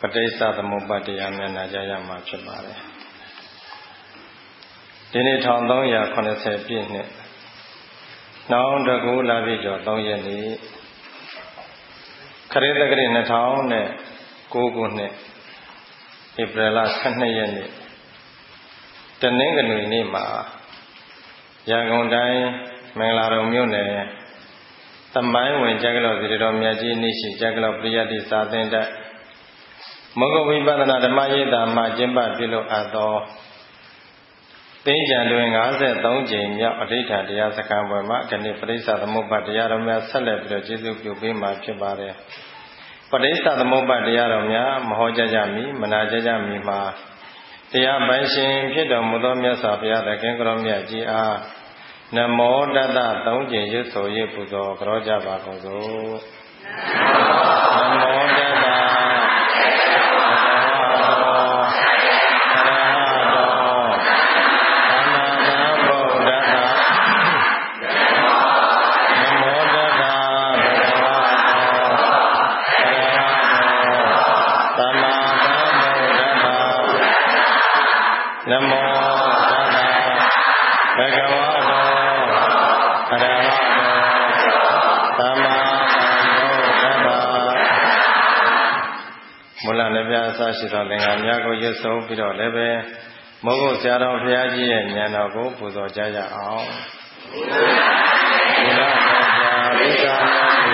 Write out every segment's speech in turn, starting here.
ပဋိစ္စသမုပ္ပါဒ်တရားမျက်နှာကြရမှာဖြစ်ပါတယ်ဒီနေ့1380ပြည့်နှစ်နောင်တကူလာပြီကျော်3ရက်နေ့ခရစ်သက္ကရာ2009ခုနှစ်ဧပြီလ12ရက်နေ့တနင်္ဂနွေနေ့မှာရန်ကုန်တိုင်းမင်္ဂလာတုံမြို့နယ်သမိုင်းဝင်ကျက်ကလောသီတော်မြတ်ကြီးနေ့ရှိကျက်ကလောပရိယတ္တိစာသင်တဲ့မဂ္ဂဝိပဿနာဓမ္မရေးတာမှာကျင့်ပပြုလို့အပ်သောသင်္ကြန်တွင်53ကြိမ်မြောက်အဋ္ဌာတရားစခန်းပွဲမှာခဏိပဋိစ္စသမုပ္ပါဒ်တရားတော်များဆက်လက်ပြီးတော့ကျေးဇူးပြုပေးမှာဖြစ်ပါတယ်ပဋိစ္စသမုပ္ပါဒ်တရားတော်များမဟောကြားကြမီမနာကြားကြမီမှာတရားပိုင်ရှင်ဖြစ်တော်မူသောမြတ်စွာဘုရားသခင်ကိုရောမြတ်ကြီးအားနမောတတ္တ3ကြိမ်ရွတ်ဆို၍ပူဇော်ကြောကြပါကုန်စို့နမောတတ္တနမောတတ္တဘဂဝါတောအရဟတောသမ္မာသမ္ဗုဒ္ဓတ္တမူလလည်းပြအစရှိသောသင်္ဃာများကိုရွတ်ဆိုပြီးတော့လည်းပဲမုဂ္ဂုဆရာတော်ဘုရားကြီးရဲ့ဉာဏ်တော်ကိုပူဇော်ကြရအောင်ဘုရားဘုရား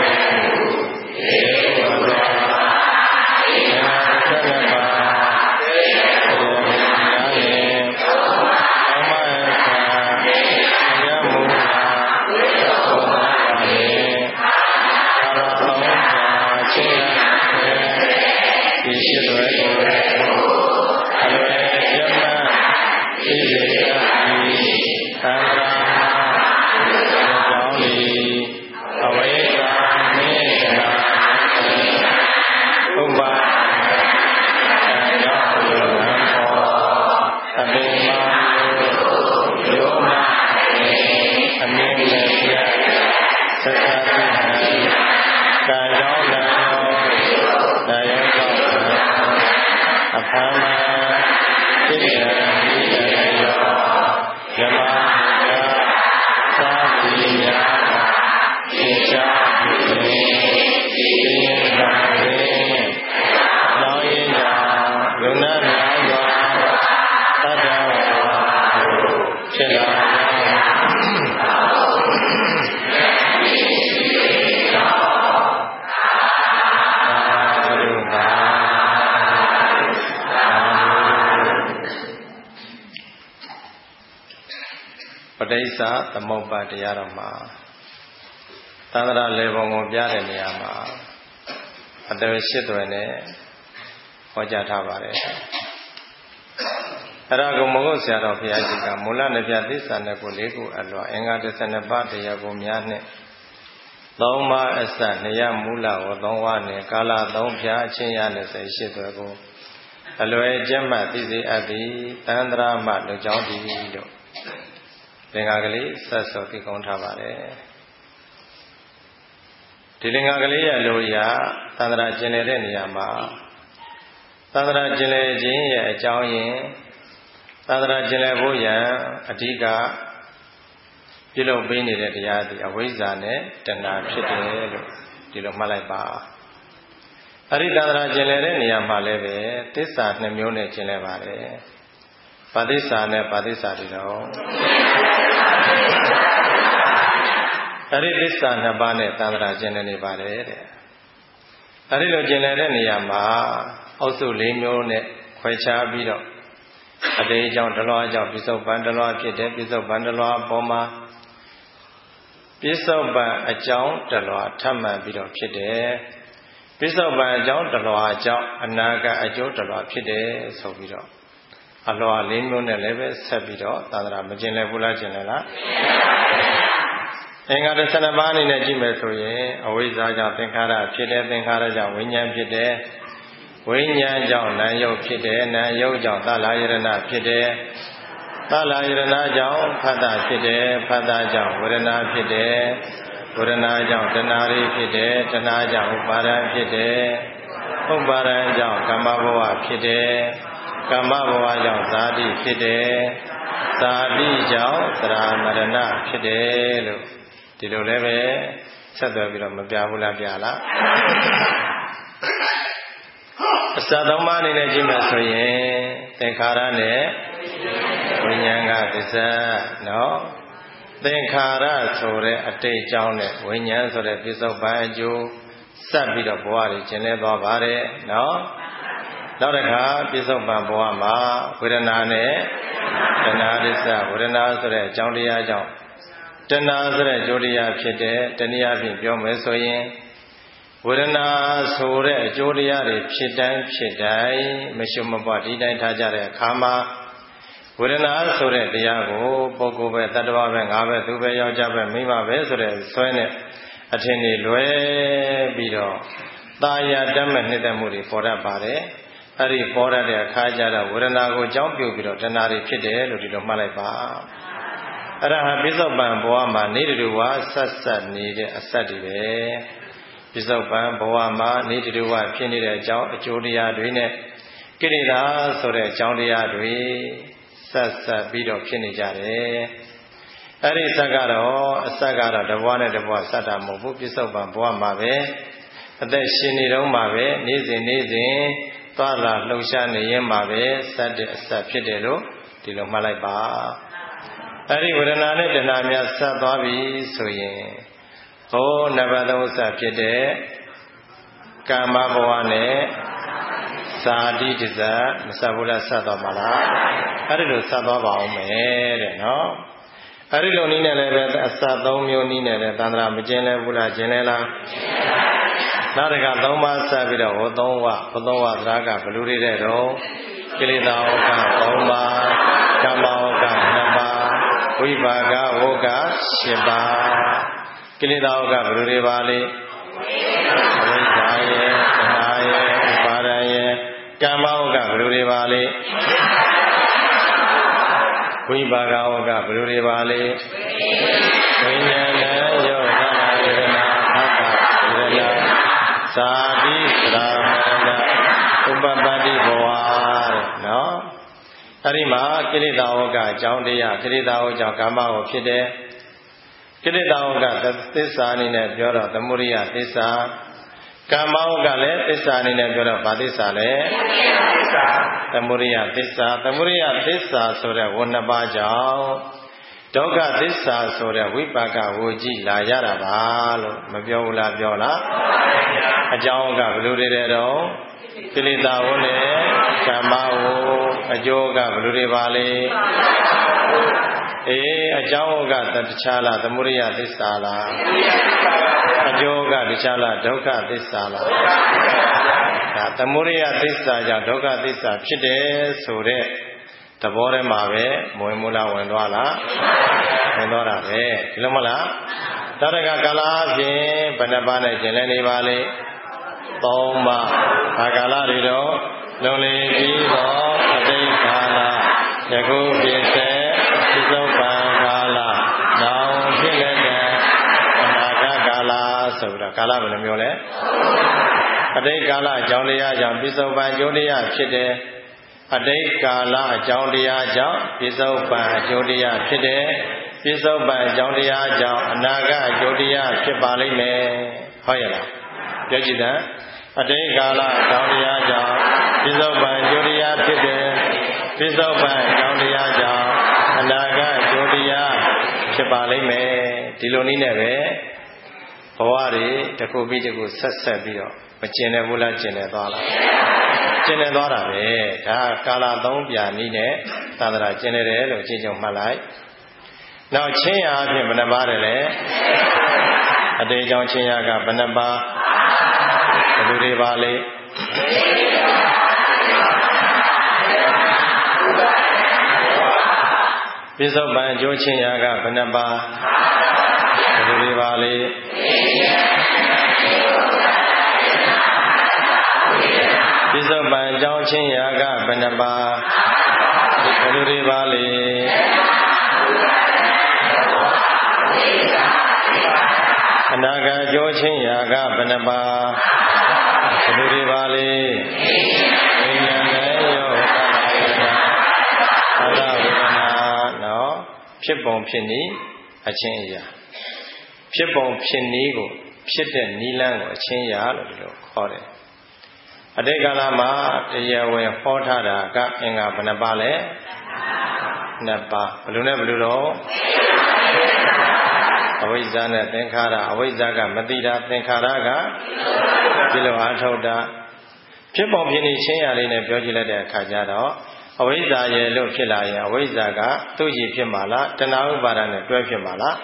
ပဋိစ္စသမုပ္ပါဒ်တရားတော်မှာသန္တရာလေပုံကိုပြတဲ့နေရာမှာအတ္တရှိသွယ်နဲ့ဟောကြားထားပါတယ်အဲ့ဒါကိုမဟုတ်ဆရာတော်ဘုရားကြီးကမူလနှစ်ပြသစ္စာနဲ့ကို၄ခုအလွန်အင်္ဂါ12ပါးတရားကိုများနဲ့3ပါးအစနေရမူလကို3ဝါနဲ့ကာလ3ဖြာအချင်းရ20ရှိသွယ်ကိုအလွယ်ကျက်မှသိစေအပ်သည်သန္တရာမှလူကြောင်းတည်လို့သင်္ဃာကလေးဆက်စောသိကောင်းထားပါတယ်ဒီသင်္ဃာကလေးရဲ့လိုရာသန္တရာကျင်လည်တဲ့နေရာမှာသန္တရာကျင်လည်ခြင်းရဲ့အကြောင်းရင်းသန္တရာကျင်လည်ဖို့ရန်အဓိကပြုလုပ်ပေးနေတဲ့တရားသည်အဝိဇ္ဇာနဲ့တဏှာဖြစ်တယ်လို့ဒီလိုမှတ်လိုက်ပါအဲ့ဒီသန္တရာကျင်လည်တဲ့နေရာမှာလည်းပဲသစ္စာ2မျိုးနဲ့ကျင်လည်ပါတယ်ပါတိစ္ဆာနဲ့ပါတိစ္ဆာတွေတော့အဲ့ဒီသစ္စာ2ပါးနဲ့သန္တရာကျင်လည်နေပါတယ်တဲ့အဲ့ဒီလိုကျင်လည်တဲ့နေရာမှာအုပ်စု4မျိုးနဲ့ခွဲခြားပြီးတော့အတေအကြောင်းတလွားအကြောင်းပြစ္ဆုတ်ပံတလွားဖြစ်တယ်ပြစ္ဆုတ်ပံတလွားအပေါ်မှာပြစ္ဆုတ်ပံအကြောင်းတလွားထပ်မှန်ပြီးတော့ဖြစ်တယ်ပြစ္ဆုတ်ပံအကြောင်းတလွားအကြောင်းအနာကအကျိုးတလွားဖြစ်တယ်ဆိုပြီးတော့အလွာ4မျိုးနဲ့လည်းပဲဆက်ပြီးတော့သန္တရာမကျင်လည်ဘူးလားကျင်လည်လားအင်္ဂါ12ပါးအနေနဲ့ကြည့်မယ်ဆိုရင်အဝိဇ္ဇာကြောင့်သင်္ခါရဖြစ်တယ်သင်္ခါရကြောင့်ဝိညာဉ်ဖြစ်တယ်ဝိညာဉ်ကြောင့်နာယုတ်ဖြစ်တယ်နာယုတ်ကြောင့်သလယရဏဖြစ်တယ်သလယရဏကြောင့်ဖတ်တာဖြစ်တယ်ဖတ်တာကြောင့်ဝေဒနာဖြစ်တယ်ဝေဒနာကြောင့်တဏှာဖြစ်တယ်တဏှာကြောင့်ဥပါဒံဖြစ်တယ်ဥပါဒံကြောင့်ကမ္မဘဝဖြစ်တယ်ကမ္မဘဝကြောင့်ဇာတိဖြစ်တယ်ဇာတိကြောင့်သရမရဏဖြစ်တယ်လို့ဒီလိုလည်းပဲဆက်သွယ်ပြီးတော့မပြဘူးလားပြလားအစသုံးပါးအနေနဲ့ကြည့်မှဆိုရင်သင်္ခါရနဲ့ဝိညာဉ်ကသစ္စာနော်သင်္ခါရဆိုတဲ့အတိတ်အကြောင်းနဲ့ဝိညာဉ်ဆိုတဲ့ပြစ္ဆုတ်ပန်အကျိုးစပ်ပြီးတော့ဘဝတွေကျင်လည်သွားပါတယ်နော်နောက်တစ်ခါပြစ္ဆုတ်ပန်ဘဝမှာဝေဒနာနဲ့တဏှာသစ္စာဝေဒနာဆိုတဲ့အကြောင်းတရားကြောင့်တဏှာဆိုတဲ့အကျိုးတရားဖြစ်တဲ့တနည်းအားဖြင့်ပြောမယ်ဆိုရင်ဝေဒနာဆိုတဲ့အကျိုးတရားတွေဖြစ်တိုင်းမရှုမပွားဒီတိုင်းထားကြတဲ့အခါမှာဝေဒနာဆိုတဲ့တရားကိုပုဂ္ဂိုလ်ပဲတ attva ပဲငါပဲသူပဲယောက်ျားပဲမိန်းမပဲဆိုတဲ့ဆွဲနဲ့အထင်တွေလွဲပြီးတော့တာယာတတ်မဲ့နှိမ့်သက်မှုတွေပေါ်တတ်ပါတယ်အဲ့ဒီပေါ်တတ်တဲ့အခါကျတော့ဝေဒနာကိုကြောင်းပြုပြီးတော့တဏှာတွေဖြစ်တယ်လို့ဒီလိုမှတ်လိုက်ပါအဲ့ဒါဟာပြစ္ဆုတ်ပန်ဘဝမှာနေတူဝါဆက်နေတဲ့အစက်တွေပဲပြစ္ဆုတ်ပန်ဘဝမှာနေတူဝါဖြစ်နေတဲ့အကြောင်းအကျိုးတရားတွေနဲ့ကိလေသာဆိုတဲ့အကြောင်းတရားတွေဆက်ပြီးတော့ဖြစ်နေကြတယ်အဲ့ဒီစက်ကတော့အစက်ကတော့တဘဝနဲ့တဘဝစက်တာမဟုတ်ဘူးပြစ္ဆုတ်ပန်ဘဝမှာပဲအသက်ရှင်နေတော့မှာပဲနေ့စဉ်သွားလာလှုပ်ရှားနေရင်မှာပဲစက်တဲ့အစက်ဖြစ်တယ်လို့ဒီလိုမှတ်လိုက်ပါအဲ့ဒီဝေဒနာနဲ့တဏှာများဆက်သွားပြီဆိုရင်နံပါတ်3အစက်ဖြစ်တဲ့ကာမဘဝနဲ့ဇာတိတဇတ်မဆက်ဘူးလားဆက်သွားပါလားအဲ့ဒီလိုဆက်သွားပါအောင်မယ်တဲ့နော်အဲ့ဒီလိုနည်းနဲ့လည်းပဲအစ3မျိုးနည်းနဲ့လည်းသန္တရာမကျင်လဲဘူးလားကျင်လဲလားနောက်တစ်ခါ3ပါးဆက်ပြီးတော့3ဝသရကဘလူတွေတဲ့တော့ကိလေသာဝက3ပါးကမ္မဝက2ပါးဝိပါကဝက10ပါးကိလေသာဝကဘလူတွေပါလေအဝိဇ္ဇာရဲ့တဏှာရဲ့ဥပါဒံရဲ့ကမ္မဝကဘလူတွေပါလေဝိပါကဝကဘလူတွေပါလေဝိညာဏယောဂနာဝေဒနာအတ္တဝေဒနာဇာတိသရမရဏဥပပတ္တိဘဝတဲ့နော်အဲ့ဒီမှာကိလေသာဝကအကြောင်းတရားကိလေသာဝကြောင့်ကာမဝဖြစ်တယ်ကိလေသာဝကသစ္စာအနေနဲ့ပြောတော့သမုဒိယသစ္စာကာမဝကလည်းသစ္စာအနေနဲ့ပြောတော့ဗာသစ္စာလဲသမုဒိယသစ္စာဆိုတဲ့ဝဏ္ဏပါးကြောင့်ဒုက္ခသစ္စာဆိုတဲ့ဝိပါကဝကြည့်လာရတာပါလို့မပြောဘူးလားပြောလားအကြောင်းကဘယ်လိုတွေတော့ကိလေသာဝနဲ့ကာမဝအကျိုးကဘယ်လိုတွေပါလဲအကြောင်းကတခြားလားသမုဒိယသစ္စာလားအကျိုးကတခြားလားဒုက္ခသစ္စာလားဒါသမုဒိယသစ္စာကြောင့်ဒုက္ခသစ္စာဖြစ်တယ်ဆိုတဲ့သဘောထဲမှာပဲဝင်မလားဝင်သွားလားဝင်သွားတာပဲဒီလိုမလားတရကကာလအပြင်ဘယ်နှပါးနဲ့ကျင်လည်နေပါလေ3ပါးဘာကာလတွေတော့လုံလည်ပြီးတော့အတိတ်ကာလယခုပြည့်စက်ပြစ္ဆုတ်ပန်ကာလနောင်ဖြစ်လက်တဲ့အနာဂတ်ကာလဆိုပြီးတော့ကာလဘယ်နှမျိုးလဲအတိတ်ကာလအကြောင်းတရားကြောင့်ပြစ္ဆုတ်ပန်အကျိုးတရားဖြစ်တယ်အတိတ်ကာလအကြောင်းတရားကြောင့်ပြစ္ဆုတ်ပန်အကျိုးတရားဖြစ်တယ်ပြစ္ဆုတ်ပန်အကြောင်းတရားကြောင့်အနာဂတ်အကျိုးတရားဖြစ်ပါလိမ့်မယ်ဟုတ်ရဲ့လားပြောကြည့်တာအတိတ်ကာလအကြောင်းတရားကြောင့်ပြစ္ဆုတ်ပန်အကျိုးတရားဖြစ်တယ်ပြစ္ဆုတ်ပန်အကြောင်းတရားကြောင့်အနာဂတ်အကျိုးတရားဖြစ်ပါလိမ့်မယ်ဒီလိုနည်းနဲ့ပဲဘဝတွေတစ်ခုပြီးတစ်ခုဆက်ပြီးတော့မကျင်တယ်ဘူးလားကျင်တယ်သွားလားကျင်တယ်သွားတာပဲဒါကာလ3ပြာနည်းနဲ့သန္တရာကျင်တယ်လို့အချင်းချင်းမှတ်လိုက်နောက်ချင်းရာအဖြစ်ဘယ်နှပါးတယ်လဲအတေကြောင့်ချင်းရာကဘယ်နှပါးဘယ်လိုတွေပါလဲပြစ္ဆုတ်ပန်အကျိုးချင်းရာကဘယ်နှပါးဘယ်လိုတွေပါလဲပြစ္ဆုတ်ပန်အကြောင်းချင်းရာကဘယ်နှပါးဘယ်လိုတွေပါလဲအနာဂတ်ကြိုးချင်းရာကဘယ်နှပါဘယ်လိုတွေပါလဲဝိညာဉ်နဲ့ယောသဝေဒနာသဝေဒနာနော်ဖြစ်ပုံဖြစ်နည်းအချင်းအရာဖြစ်ပုံဖြစ်နည်းကိုဖြစ်တဲ့နိလန်းကိုအချင်းရာလို့ဒီလိုခေါ်တယ်အတိတ်ကာလမှာတရားဝင်ဟောထားတာကအင်္ဂါဘယ်နှပါလဲနှစ်ပါးဘယ်လိုနဲ့ဘယ်လိုတော့အဝိဇ္ဇာနဲ့သင်္ခါရအဝိဇ္ဇာကမသိတာသင်္ခါရကဒီလိုအားထုတ်တာဖြစ်ပုံဖြစ်နေချင်းရာလေးနဲ့ပြောကြည့်လိုက်တဲ့အခါကျတော့အဝိဇ္ဇာရဲ့လို့ဖြစ်လာရင်အဝိဇ္ဇာကသူ့ကြည့်ဖြစ်မှာလားတဏှာဥပါဒနဲ့တွဲဖြစ်မှာလား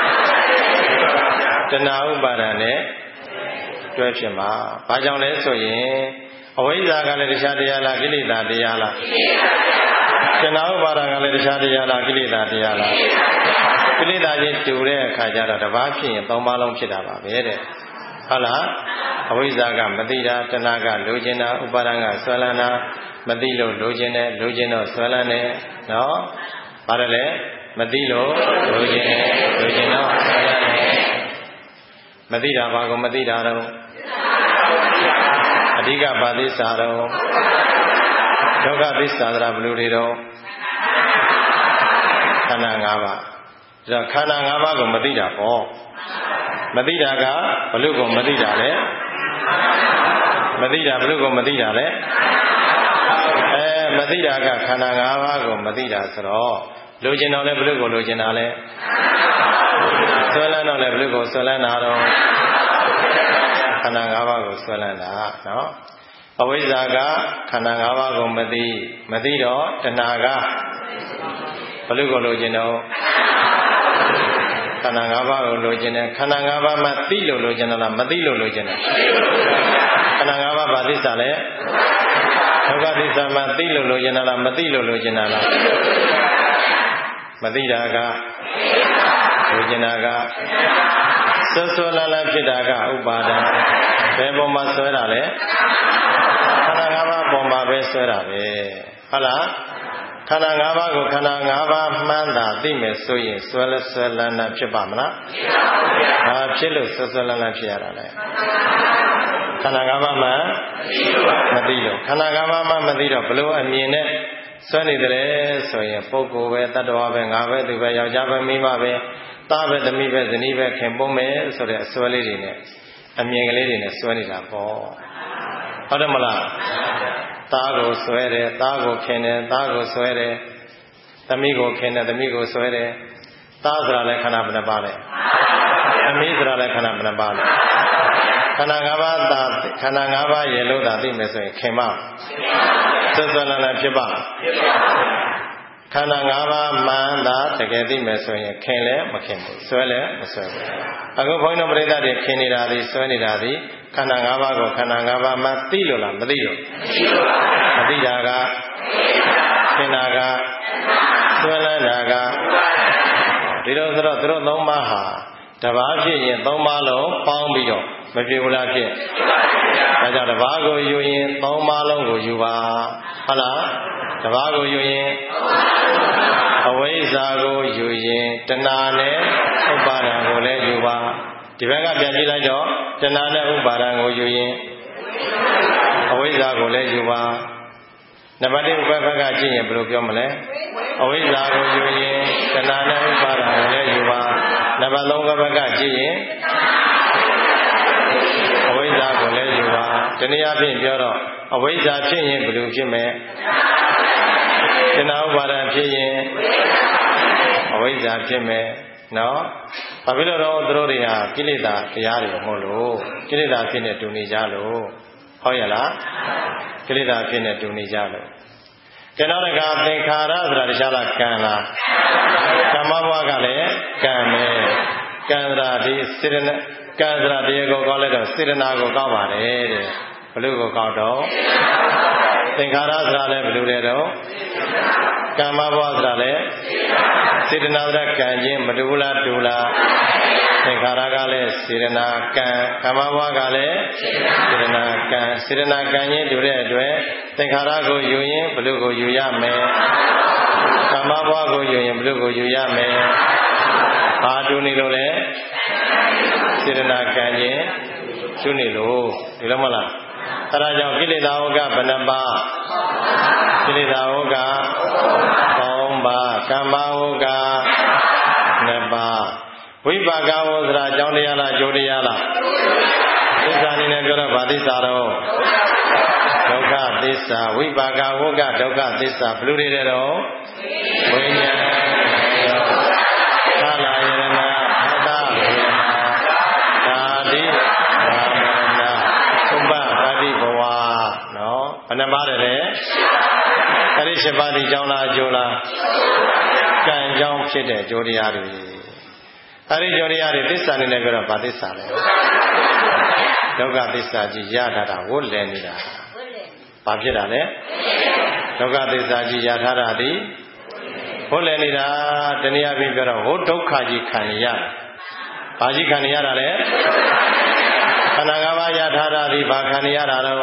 တဏှာဥပါဒနဲ့တွဲဖြစ်မှာဘာကြောင့်လဲဆိုရင်အဝိဇ္ဇာကလည်းတရားတရားလားကိလေသာတရားလားတဏှာဥပါဒကလည်းတရားတရားလားကိလေသာတရားလားကိလေသာချင်းတူတဲ့အခါကျတော့တစ်ပါးဖြစ်ရင်သုံးပါးလုံးဖြစ်တာပါပဲတဲ့ဟုတ်လားအဝိဇ္ဇာကမသိတာတဏှာကလိုချင်တာဥပါဒကဆွဲလန်းတာမသိလို့လိုချင်တယ်လိုချင်တော့ဆွဲလန်းတယ်နော်ပါတယ်လေမသိလို့လိုချင်တယ်လိုချင်တော့ဆွဲလန်းတယ်မသိတာဘာကိုမသိတာတော့အဓိကဘာသစ္စာတော့ဒုက္ခသစ္စာသရာဘယ်လိုတွေတော့ခန္ဓာ၅ပါးဒါခန္ဓာ၅ပါးကိုမသိတာပေါ့မသိတာကဘလို့ကိုမသိတာလဲမသိတာဘလို့ကိုမသိတာလဲမသိတာကခန္ဓာ၅ပါးကိုမသိတာဆိုတော့လိုချင်တော့လဲဘလို့ကိုလိုချင်တာလဲဆွဲလန်းတော့လဲဘလို့ကိုဆွဲလန်းတာတော့ခန္ဓာ၅ပါးကိုဆွဲလန်းတာနော်အဝိဇ္ဇာကခန္ဓာ၅ပါးကိုမသိတော့တဏှာကဘလို့ကိုလိုချင်တော့ခန္ဓာ၅ပါးကိုလိုချင်တယ်ခန္ဓာ၅ပါးမှသိလို့လိုချင်တယ်လားမသိလို့လိုချင်တယ်ခန္ဓာ၅ပါးဘာသစ္စာလဲဒုက္ခသစ္စာမှသိလို့လိုချင်တယ်လားမသိလို့လိုချင်တယ်လားမသိတာကလိုချင်တာကဆွဲလန်းလန်းဖြစ်တာကဥပါဒံဘယ်ပုံမှာဆွဲတာလဲခန္ဓာ၅ပါးပုံမှာပဲဆွဲတာပဲဟုတ်လားခန္ဓာ၅ပါးကိုခန္ဓာ၅ပါးမှန်းတာသိမယ်ဆိုရင်ဆွဲလန်းလန်းဖြစ်ပါမလားဖြစ်ပါဘူး။ဘာဖြစ်လို့ဆွဲလန်းလန်းဖြစ်ရတာလဲခန္ဓာ၅ပါးမှမသိလို့ခန္ဓာ၅ပါးမှမသိတော့ဘလို့အမြင်နဲ့ဆွဲနေတယ်ဆိုရင်ပုဂ္ဂိုလ်ပဲတ attva ပဲငါပဲသူပဲယောက်ျားပဲမိန်းမပဲသားပဲသမီးပဲဇနီးပဲခင်ပွန်းပဲဆိုတဲ့အစွဲလေးတွေနဲ့အမြင်ကလေးတွေနဲ့စွဲနေတာပေါ့ဟုတ်တယ်မလားသားကိုဆွဲတယ်သားကိုခင်တယ်သားကိုဆွဲတယ်သမီးကိုခင်တယ်သမီးကိုဆွဲတယ်သားဆိုတာလည်းခန္ဓာဘယ်နှပါလဲသမီးဆိုတာလည်းခန္ဓာဘယ်နှပါလဲခန္ဓာ၅ပါးသာခန္ဓာ၅ပါးရေလို့သာသိမယ်ဆိုရင်ခင်မဆွဲလန်းလန်းဖြစ်ပါခန္ဓာ၅ပါးမှန်သာတကယ်သိမယ်ဆိုရင်ခင်လည်းမခင်ဘူးဆွဲလည်းမဆွဲဘူးအခုဘုန်းကြီးတို့ပြိဿတွေခင်နေတာဒီဆွဲနေတာဒီခန္ဓာ၅ပါးကိုခန္ဓာ၅ပါးမှသိလို့လားမသိလို့မသိတာကခင်တာကဆွဲလန်းတာကဒီလိုဆိုတော့သူတို့၃ပါးဟာတပါးဖြစ်ရင်၃ပါးလုံးပေါင်းပြီးတော့မဖြစ်ဘူးလားဖြစ်ဒါကြောင့်တပါးကိုယူရင်၃ပါးလုံးကိုယူပါဟုတ်လားတပါးကိုယူရင်အဝိဇ္ဇာကိုယူရင်တဏှာနဲ့ဥပါဒံကိုလည်းယူပါဒီဘက်ကပြန်ကြည့်လိုက်တော့တဏှာနဲ့ဥပါဒံကိုယူရင်အဝိဇ္ဇာကိုလည်းယူပါနံပါတ်1ဘက်ကကြည့်ရင်ဘယ်လိုပြောမလဲအဝိဇ္ဇာကိုယူရင်တဏှာနဲ့ဥပါဒံကိုလည်းယူပါနံပါတ်3ဘက်ကကြည့်ရင်အဝိဇ္ဇာကိုလည်းယူပါတနည်းအားဖြင့်ပြောတော့အဝိဇ္ဇာဖြစ်ရင်ဘယ်လိုဖြစ်မလဲတဏှာဥပါဒံဖြစ်ရင်အဝိဇ္ဇာဖြစ်မယ်နော်ဘာဖြစ်လို့တော့သူတို့တွေဟာကိလေသာတရားတွေမဟုတ်လို့ကိလေသာဖြစ်နေတူနေကြလို့ဟုတ်ရလားကိလေသာဖြစ်နေတူနေကြလို့ကနောကသင်္ခါရဆိုတာတခြားလားကံလားကမ္မဘဝကလည်းကံပဲကံဆိုတာဒီစေတနာကံဆိုတာတရားကိုကောက်လိုက်တော့စေတနာကိုကောက်ပါတယ်တဲ့ဘလို့ကိုကောက်တော့သင်္ခါရဆိုတာလည်းဘလို့တဲ့တော့ကမ္မဘဝဆိုတာလည်းစေတနာဆိုတာကံချင်းမတူလားတူလားသင်္ခါရကလည်းစေတနာကံကမ္မဘဝကလည်းစေတနာကံစေတနာကံချင်းတူတဲ့အတွက်သင်္ခါရကိုယူရင်ဘလို့ကိုယူရမယ်ကမ္မဘဝကိုယူရင်ဘလို့ကိုယူရမယ်ဘာတူနေလို့လဲစေတနာကံခြင်းတူနေလို့ဒီလိုမလားအဲဒါကြောင့်ကိလေသာဝကဘယ်နှပါးကိလေသာဝက3ပါးကမ္မဝက2ပါးဝိပါကဝဆိုတာအကြောင်းတရားလားအကျိုးတရားလားသစ္စာအနေနဲ့ပြောတော့ဗာသစ္စာတော့ဒုက္ခသစ္စာဝိပါကဝကဒုက္ခသစ္စာဘယ်လိုတွေတော့ဝိညာဉ်သာလာယရဏသာဝေဒနာသာတိသာမဏဥပပါတိဘဝနော်ဘယ်နှပါးတယ်လဲအဲ့ဒီ7ပါးဒီကြောင်းလားအကျိုးလားကံကြောင်းဖြစ်တဲ့အကျိုးတရားတွေအဲ့ဒီအကျိုးတရားတွေသစ္စာအနေနဲ့ပြောတော့ဗာသစ္စာလဲဒုက္ခသစ္စာကြီးရထားတာဝတ်လည်နေတာဘာဖြစ်တာလဲဒုက္ခသစ္စာကြီးရထားတာဒီဝတ်လည်နေတာတနည်းအားဖြင့်ပြောတော့ဟိုဒုက္ခကြီးခံရဘာကြီးခံရတာလဲခန္ဓာ၅ပါးရထားတာဒီဘာခံရတာတော့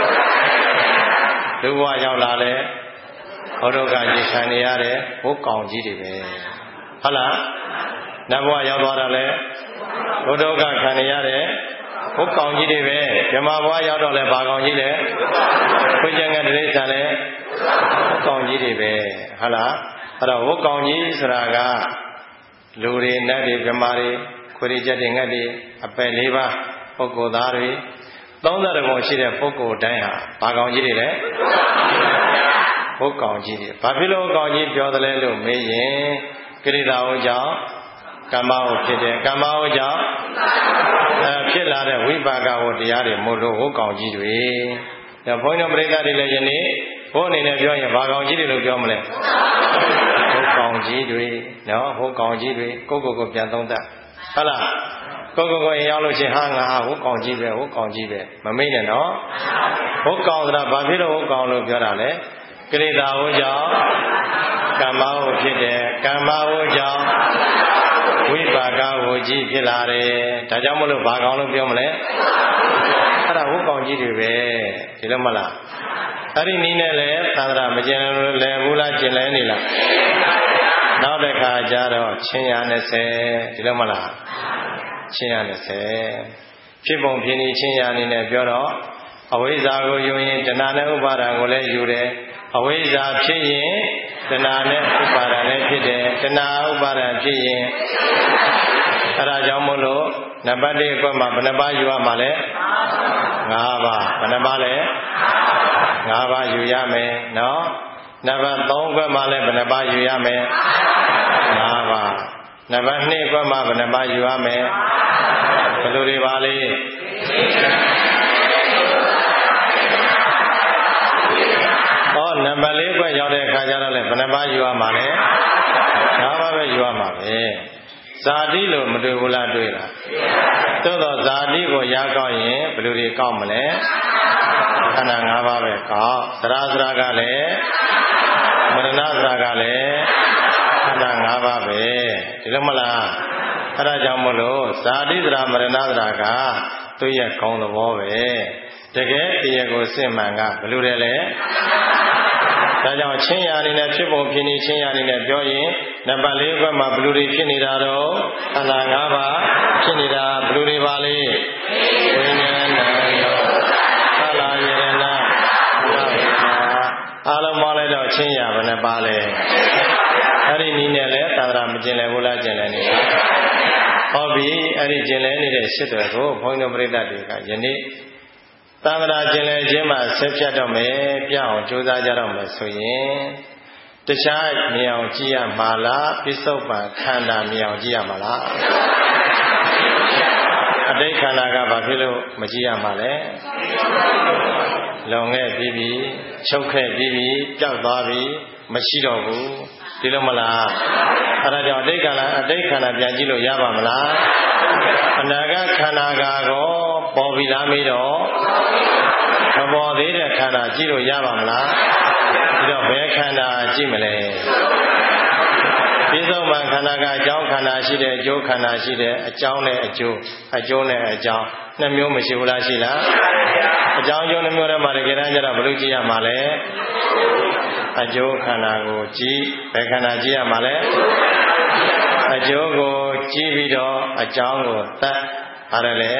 ဒုက္ခရောက်လာလဲဟောဒုက္ခကြီးခံရတယ်ဟိုကောင်ကြီးတွေပဲဟုတ်လားနတ်ဘဝရောက်သွားတာလဲဟိုဒုက္ခခံရတယ်ဟိုကောင်ကြီးတွေပဲဓမ္မဘဝရောက်တော့လဲဘာကောင်ကြီးလဲခွေးကျန်ကတိရစ္ဆာန်လဲဟိုကောင်ကြီးတွေပဲဟုတ်လားအဲ့တော့ဟိုကောင်ကြီးဆိုတာကလူတွေနတ်တွေဓမ္မတွေခွေးကြက်တွေငှက်တွေအပယ်၄ပါးပုဂ္ဂိုလ်သားတွေ30ပုံရှိတဲ့ပုဂ္ဂိုလ်တိုင်းဟာဘာကောင်ကြီးတွေလဲဟိုကောင်ကြီးတွေဘာဖြစ်လို့ကောင်ကြီးပြောတယ်လဲလို့မေးရင်ကိရိတာဟောကြောင့်ကမ္မဝဖြစ်တယ်ကမ္မဝကြောင့်ဖြစ်လာတဲ့ဝိပါကဝတရားတွေမို့လို့ဟိုကောင်ကြီးတွေဒါဘုန်းကြီးတို့ပြိဿတွေလည်းယနေ့ဘိုးအနေနဲ့ပြောရင်ဘာကောင်ကြီးတွေလို့ပြောမလဲဟိုကောင်ကြီးတွေနော်ဟိုကောင်ကြီးတွေကိုပြန်သုံးသပ်ဟုတ်လားကိုရင်ရောက်လို့ချင်းဟာငါဟိုကောင်ကြီးပဲဟိုကောင်ကြီးပဲမမေ့နဲ့နော်ဟိုကောင်ဆိုတာဘာဖြစ်လို့ဟိုကောင်လို့ပြောတာလဲကိလေသာဟိုကြောင့်ကမ္မဝဖြစ်တယ်ကမ္မဝကြောင့်ဝိပါကဝကြီးဖြစ်လာတယ်ဒါကြောင့်မလို့ဘာကောင်လို့ပြောမလဲအဲ့ဒါဟိုကောင်ကြီးတွေပဲဒီလိုမလားအဲ့ဒီနည်းနဲ့လဲသန္တရာမကျင်လဲဘူးလားကျင်လဲနေလားနောက်တစ်ခါကျတော့ချင်းရ20ဒီလိုမလားချင်းရ20ဖြစ်ပုံဖြစ်နေချင်းရအနေနဲ့ပြောတော့အဝိဇ္ဇာကိုယူရင်တဏှာနဲ့ဥပါဒံကိုလည်းယူတယ်အဝိဇ္ဇာဖြစ်ရင်တဏှာနဲ့ဥပါဒံလည်းဖြစ်တယ်တဏှာဥပါဒံဖြစ်ရင်အဲ့ဒါကြောင့်မို့လို့နံပါတ်1အကွက်မှာဘယ်နှပါးယူရမှာလဲ5ပါးဘယ်နှပါးလဲ5ပါးယူရမယ်နော်နံပါတ်3အကွက်မှာလည်းဘယ်နှပါးယူရမယ်5ပါးနံပါတ်2အကွက်မှာဘယ်နှပါးယူရမယ်ဘယ်လိုတွေပါလဲနံပါတ်4အကွက်ရောက်တဲ့အခါကျတော့လည်းဘယ်နှပါးယူရမှာလဲ5ပါးပဲယူရမှာပဲဇာတိလို့မတွေ့ဘူးလားတွေ့လားသို့တော့ဇာတိကိုရကောက်ရင်ဘယ်လိုတွေကောက်မလဲခန္ဓာ၅ပါးပဲကောက်သရသရကလည်းမရဏသရကလည်းခန္ဓာ၅ပါးပဲဒီလိုမလားအဲ့ဒါကြောင့်မလို့ဇာတိသရမရဏသရကသူ့ရဲ့ကောင်းသဘောပဲတကယ်တရားကိုစစ်မှန်ကဘယ်လိုလဲဒါကြောင့်ချင်းရာအနေနဲ့ဖြစ်ပုံဖြစ်နေချင်းရာအနေနဲ့ပြောရင်နံပါတ်4ဘက်မှာဘယ်လိုတွေဖြစ်နေတာတော့ခန္ဓာ၅ပါးဖြစ်နေတာဘယ်လိုတွေပါလဲဝိညာဏရောသာလာယရဏအားလုံးပေါင်းလိုက်တော့ချင်းရာဘယ်နှပါလဲအဲ့ဒီနည်းနဲ့လဲသာသနာမကျင်လည်ဘူးလားကျင်လည်နေဟောပြီအဲ့ဒီကျင်လည်နေတဲ့ရှစ်တွေကိုဘုန်းကြီးတို့ပြိဿတွေကယနေ့သံဃာကျင်လည်ခြင်းမှာဆက်ဖြတ်တော့မယ်ပြအောင်ကြိုးစားကြတော့မယ်ဆိုရင်တခြားမြင်အောင်ကြည့်ရမှာလားပစ္စုပန်ခန္ဓာမြင်အောင်ကြည့်ရမှာလားအတိတ်ခန္ဓာကဘာဖြစ်လို့မကြည့်ရမှာလဲလုံခဲ့ပြီးပြီချုပ်ခဲ့ပြီးပြီပျောက်သွားပြီမရှိတော့ဘူးဒီလိုမလားအဲဒါကြောင့်အတိတ်ခန္ဓာပြန်ကြည့်လို့ရပါမလားအနာဂတ်ခန္ဓာကောပေါ်ပြီလားမေးတော့မပေါ်သေးတဲ့ခန္ဓာကြည့်လို့ရပါမလားဒီတော့ဘယ်ခန္ဓာကြည့်မလဲပြစ္ဆုတ်ပန်ခန္ဓာကအကြောင်းခန္ဓာရှိတယ်အကျိုးခန္ဓာရှိတယ်အကြောင်းနဲ့အကျိုးနဲ့အကြောင်းနှစ်မျိုးမရှိဘူးလားရှိလားအကြောင်းအကျိုးနှစ်မျိုးထဲမှာတကယ်တမ်းကျတော့ဘယ်လိုကြည့်ရမှာလဲအကျိုးခန္ဓာကိုကြည့်ဘယ်ခန္ဓာကြည့်ရမှာလဲအကျိုးကိုကြည့်ပြီးတော့အကြောင်းကိုသတ်ပါတယ်လေ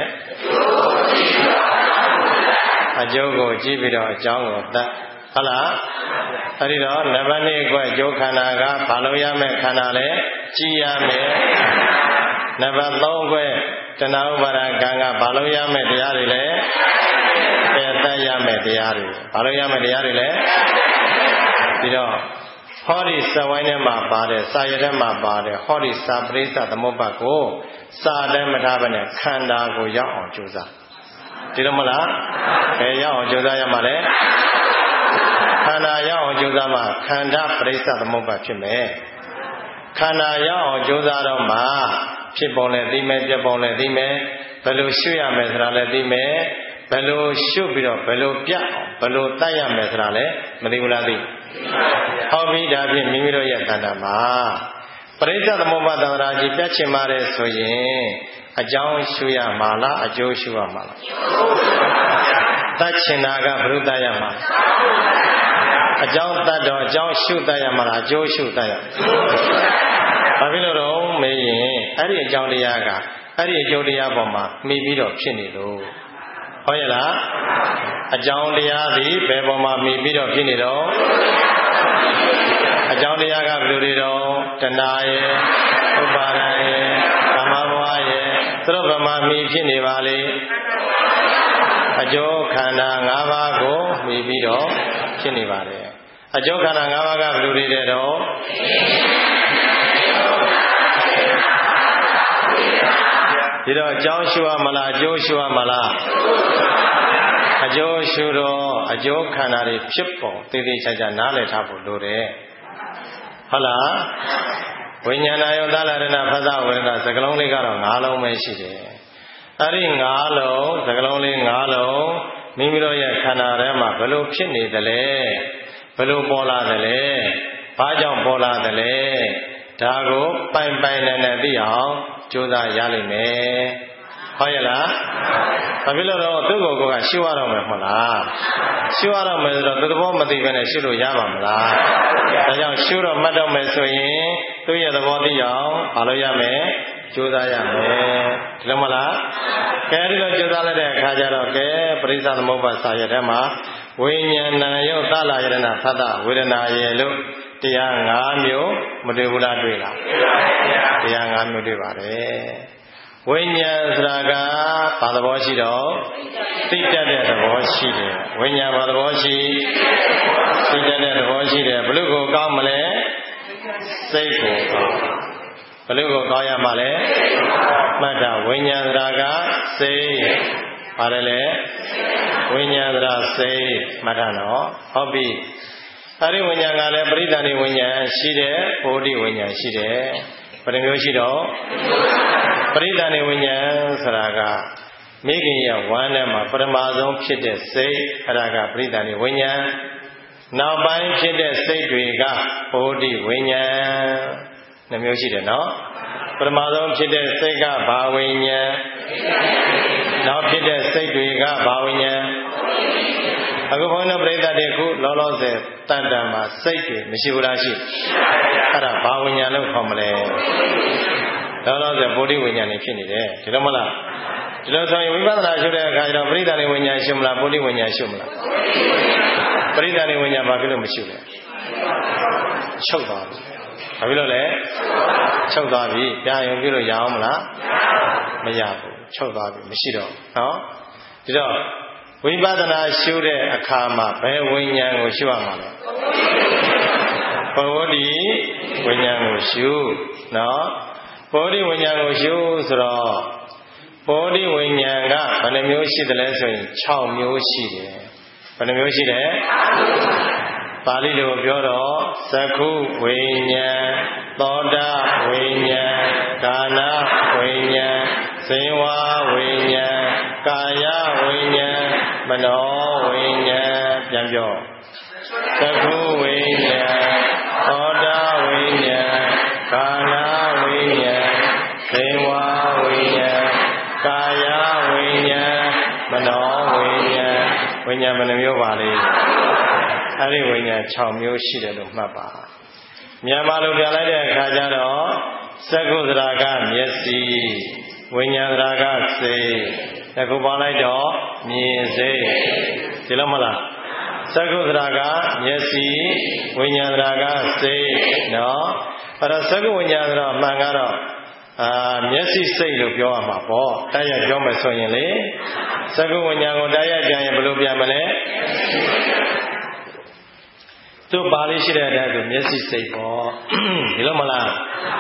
အကျိုးကိုကြည့်ပြီးတော့အကြောင်းကိုသတ်ဟုတ်လားအဲ့ဒီတော့နံပါတ်2ကွအကျိုးခန္ဓာကဘာလို့ရမယ်ခန္ဓာလဲကြည့်ရမယ်နံပါတ်3ကွတဏှာဥပါဒကံကဘာလို့ရမယ်တရားတွေလဲပယ်တတ်ရမယ်တရားတွေဘာလို့ရမယ်တရားတွေလဲပြီးတော့ဟောဒီစဝိုင်းထဲမှာပါတယ်စာရထဲမှာပါတယ်ဟောဒီစာပရိစ္ဆသမုပ္ပါကိုစာတည်းမထားဘဲနဲ့ခန္ဓာကိုရောက်အောင်ကြိုးစားဒီလိုမလားဘယ်ရောက်အောင်ကြိုးစားရမှာလဲခန္ဓာရောက်အောင်ကြိုးစားမှခန္ဓာပရိစ္ဆသမုပ္ပါဖြစ်မယ်ခန္ဓာရောက်အောင်ကြိုးစားတော့မှဖြစ်ပုံလည်းသိမယ်ပြပုံလည်းသိမယ်ဘယ်လိုရှုရမယ်ဆိုတာလည်းသိမယ်ဘယ်လိုရှုပြီးတော့ဘယ်လိုပြအောင်ဘယ်လိုတတ်ရမယ်ဆိုတာလည်းမသိဘူးလားသိဟောပြီးဒါဖြင့်မိမိတို့ရဲ့ခန္ဓာမှာပရိစ္ဆသမုပ္ပါသံဃာကြီးပြတ်ချင်ပါတယ်ဆိုရင်အကြောင်းရှုရမှာလားအကျိုးရှုရမှာလားတတ်ချင်တာကဘုရုတတ်ရမှာအကြောင်းတတ်တော့အကြောင်းရှုတတ်ရမှာလားအကျိုးရှုတတ်ရဘာဖြစ်လို့တော့မေးရင်အဲ့ဒီအကြောင်းတရားကအဲ့ဒီအကျိုးတရားပေါ်မှာမှီပြီးတော့ဖြစ်နေလို့ဟုတ်ရဲ့လားအကြောင်းတရားသည်ဘယ်ပေါ်မှာမှီပြီးတော့ဖြစ်နေတော့အကြောင်းတရားကဘယ်လိုတွေတော့တဏှာရဲ့ဥပါဒရဲ့ကာမဘဝရဲ့သူတို့ဘယ်မှာမှီဖြစ်နေပါလေအကျိုးခန္ဓာ၅ပါးကိုမှီပြီးတော့ဖြစ်နေပါတယ်အကျိုးခန္ဓာ၅ပါးကဘယ်လိုတွေတဲ့တော့ဒီတော့အကြောင်းရှုရမလားအကျိုးရှုရမလားအကျိုးရှုတော့အကျိုးခန္ဓာတွေဖြစ်ပုံသေသေးချာချာနားလည်ထားဖို့လိုတယ်ဟုတ်လားဝိညာဏယောသလရဏဖသဝေဒနာစကလုံးလေးကတော့၅လုံးပဲရှိတယ်အဲ့ဒီ၅လုံးစကလုံးလေး၅လုံးမိမိတို့ရဲ့ခန္ဓာထဲမှာဘယ်လိုဖြစ်နေသလဲဘယ်လိုပေါ်လာသလဲဘာကြောင့်ပေါ်လာသလဲဒါကိုပိုင်ပိုင်နဲ့သိအောင်ကြိုးစားရလိမ့်မယ်ဟုတ်ရဲ့လားဘာဖြစ်လို့တော့သူ့ကိုယ်ကရှုရတော့မယ်မဟုတ်လားရှုရတော့မယ်ဆိုတော့သူသဘောမသိဘဲနဲ့ရှုလို့ရပါမလားဒါကြောင့်ရှုတော့မှတ်တော့မယ်ဆိုရင်သူ့ရဲ့သဘောသိအောင်မလုပ်ရမယ်ကြိုးစားရမယ်ဒီလိုမလားကဲဒီလိုကြိုးစားလိုက်တဲ့အခါကျတော့ကဲပရိစ္ဆသမုပ္ပါစာရထဲမှာဝိညာဏယောသလယရဏဖသဝေဒနာရေလို့တရား၅မျိုးမတွေ့ဘူးလားတွေ့လားတရား၅မျိုးတွေ့ပါတယ်ဝိညာဉ်ဆိုတာကဘာသဘောရှိတော့သိတတ်တဲ့သဘောရှိတယ်ဝိညာဉ်ဘာသဘောရှိသိတတ်တဲ့သဘောရှိတယ်ဘလို့ကိုကောင်းမလဲစိတ်ကိုကောင်းဘလို့ကိုကောင်းရမှာလဲမှတ်တာဝိညာဉ်ဆိုတာကစိတ်ပါတယ်လေဝိညာဉ်ဆိုတာစိတ်မှတ်တာနော်ဟုတ်ပြီအဲဒီဝိညာဉ်ကလည်းပရိသန္တိဝိညာဉ်ရှိတယ်ဘုဒ္ဓဝိညာဉ်ရှိတယ်ဘယ်နှမျိုးရှိတော့ပရိသန္တိဝိညာဉ်ဆိုတာကမိခင်ရဲ့ဝမ်းထဲမှာပထမဆုံးဖြစ်တဲ့စိတ်အဲ့ဒါကပရိသန္တိဝိညာဉ်နောက်ပိုင်းဖြစ်တဲ့စိတ်တွေကဘုဒ္ဓဝိညာဉ်နှမျိုးရှိတယ်နော်ပထမဆုံးဖြစ်တဲ့စိတ်ကဘာဝိညာဉ်နောက်ဖြစ်တဲ့စိတ်တွေကဘာဝိညာဉ်အခုဘုန်းတော်ပရိသတ်တွေခုလောလောဆယ်တန်တန်မှာစိတ်တွေမရှိဘူးလားရှိအဲ့ဒါဘာဝိညာဉ်လို့ခေါ်မလဲလောလောဆယ်ဗုဒ္ဓဝိညာဉ်နေဖြစ်နေတယ်ဒီလိုမလားဒီလိုဆိုရင်ဝိပဿနာရှုတဲ့အခါကျတော့ပရိသတ်ဝိညာဉ်ရှုမလားဗုဒ္ဓဝိညာဉ်ရှုမလားပရိသတ်ဝိညာဉ်ဘာဖြစ်လို့မရှုလဲချုပ်သွားပြီဘာဖြစ်လို့လဲချုပ်သွားပြီပြန်ရုံပြုလို့ရအောင်မလားမရဘူးချုပ်သွားပြီမရှိတော့နော်ဒီတော့ဝိပဿနာရှုတဲ့အခါမှာဘယ်ဝိညာဉ်ကိုရှုရမှာလဲဗုဒ္ဓဝိညာဉ်ကိုရှုနော်ဗုဒ္ဓဝိညာဉ်ကိုရှုဆိုတော့ဗုဒ္ဓဝိညာဉ်ကဘယ်နှမျိုးရှိသလဲဆိုရင်6မျိုးရှိတယ်ဘယ်နှမျိုးရှိတယ်ပါဠိလိုပြောတော့သက္ခုဝိညာဉ်သောတာဝိညာဉ်ကာနဝိညာဉ်ဇေဝဝိညာဉ်ကာယဝိညာဉ်မနောဝိညာဉ်ပြန်ပြောသက္ခုဝိညာဉ်သောတာဝိညာဉ်ကာနဝိညာဉ်ဇေဝဝိညာဉ်ကာယဝိညာဉ်မနောဝိညာဉ်ဝိညာဉ်ဘယ်နှမျိုးပါလဲအဲ့ဒီဝိညာဉ်6မျိုးရှိတယ်လို့မှတ်ပါမြန်မာလိုပြန်လိုက်တဲ့အခါကျတော့စက္ကုသရာကမျက်စိဝိညာဏသရာကစိတ်အခုပေါင်းလိုက်တော့မြင်စိတ်ဒီလိုမလားစက္ကုသရာကမျက်စိဝိညာဏသရာကစိတ်နော်အဲ့တော့စက္ကုဝိညာဏသရာအမှန်ကတော့မျက်စိစိတ်လို့ပြောရမှာပေါ့တိုက်ရိုက်ပြောမယ်ဆိုရင်လေစက္ကုဝိညာဉ်ကိုတိုက်ရိုက်ပြန်ရင်ဘယ်လိုပြန်မလဲသူ့ပါဠိရှိတဲ့အတိုင်းဆိုမျက်စိစိတ်ပေါ့ဒီလိုမလား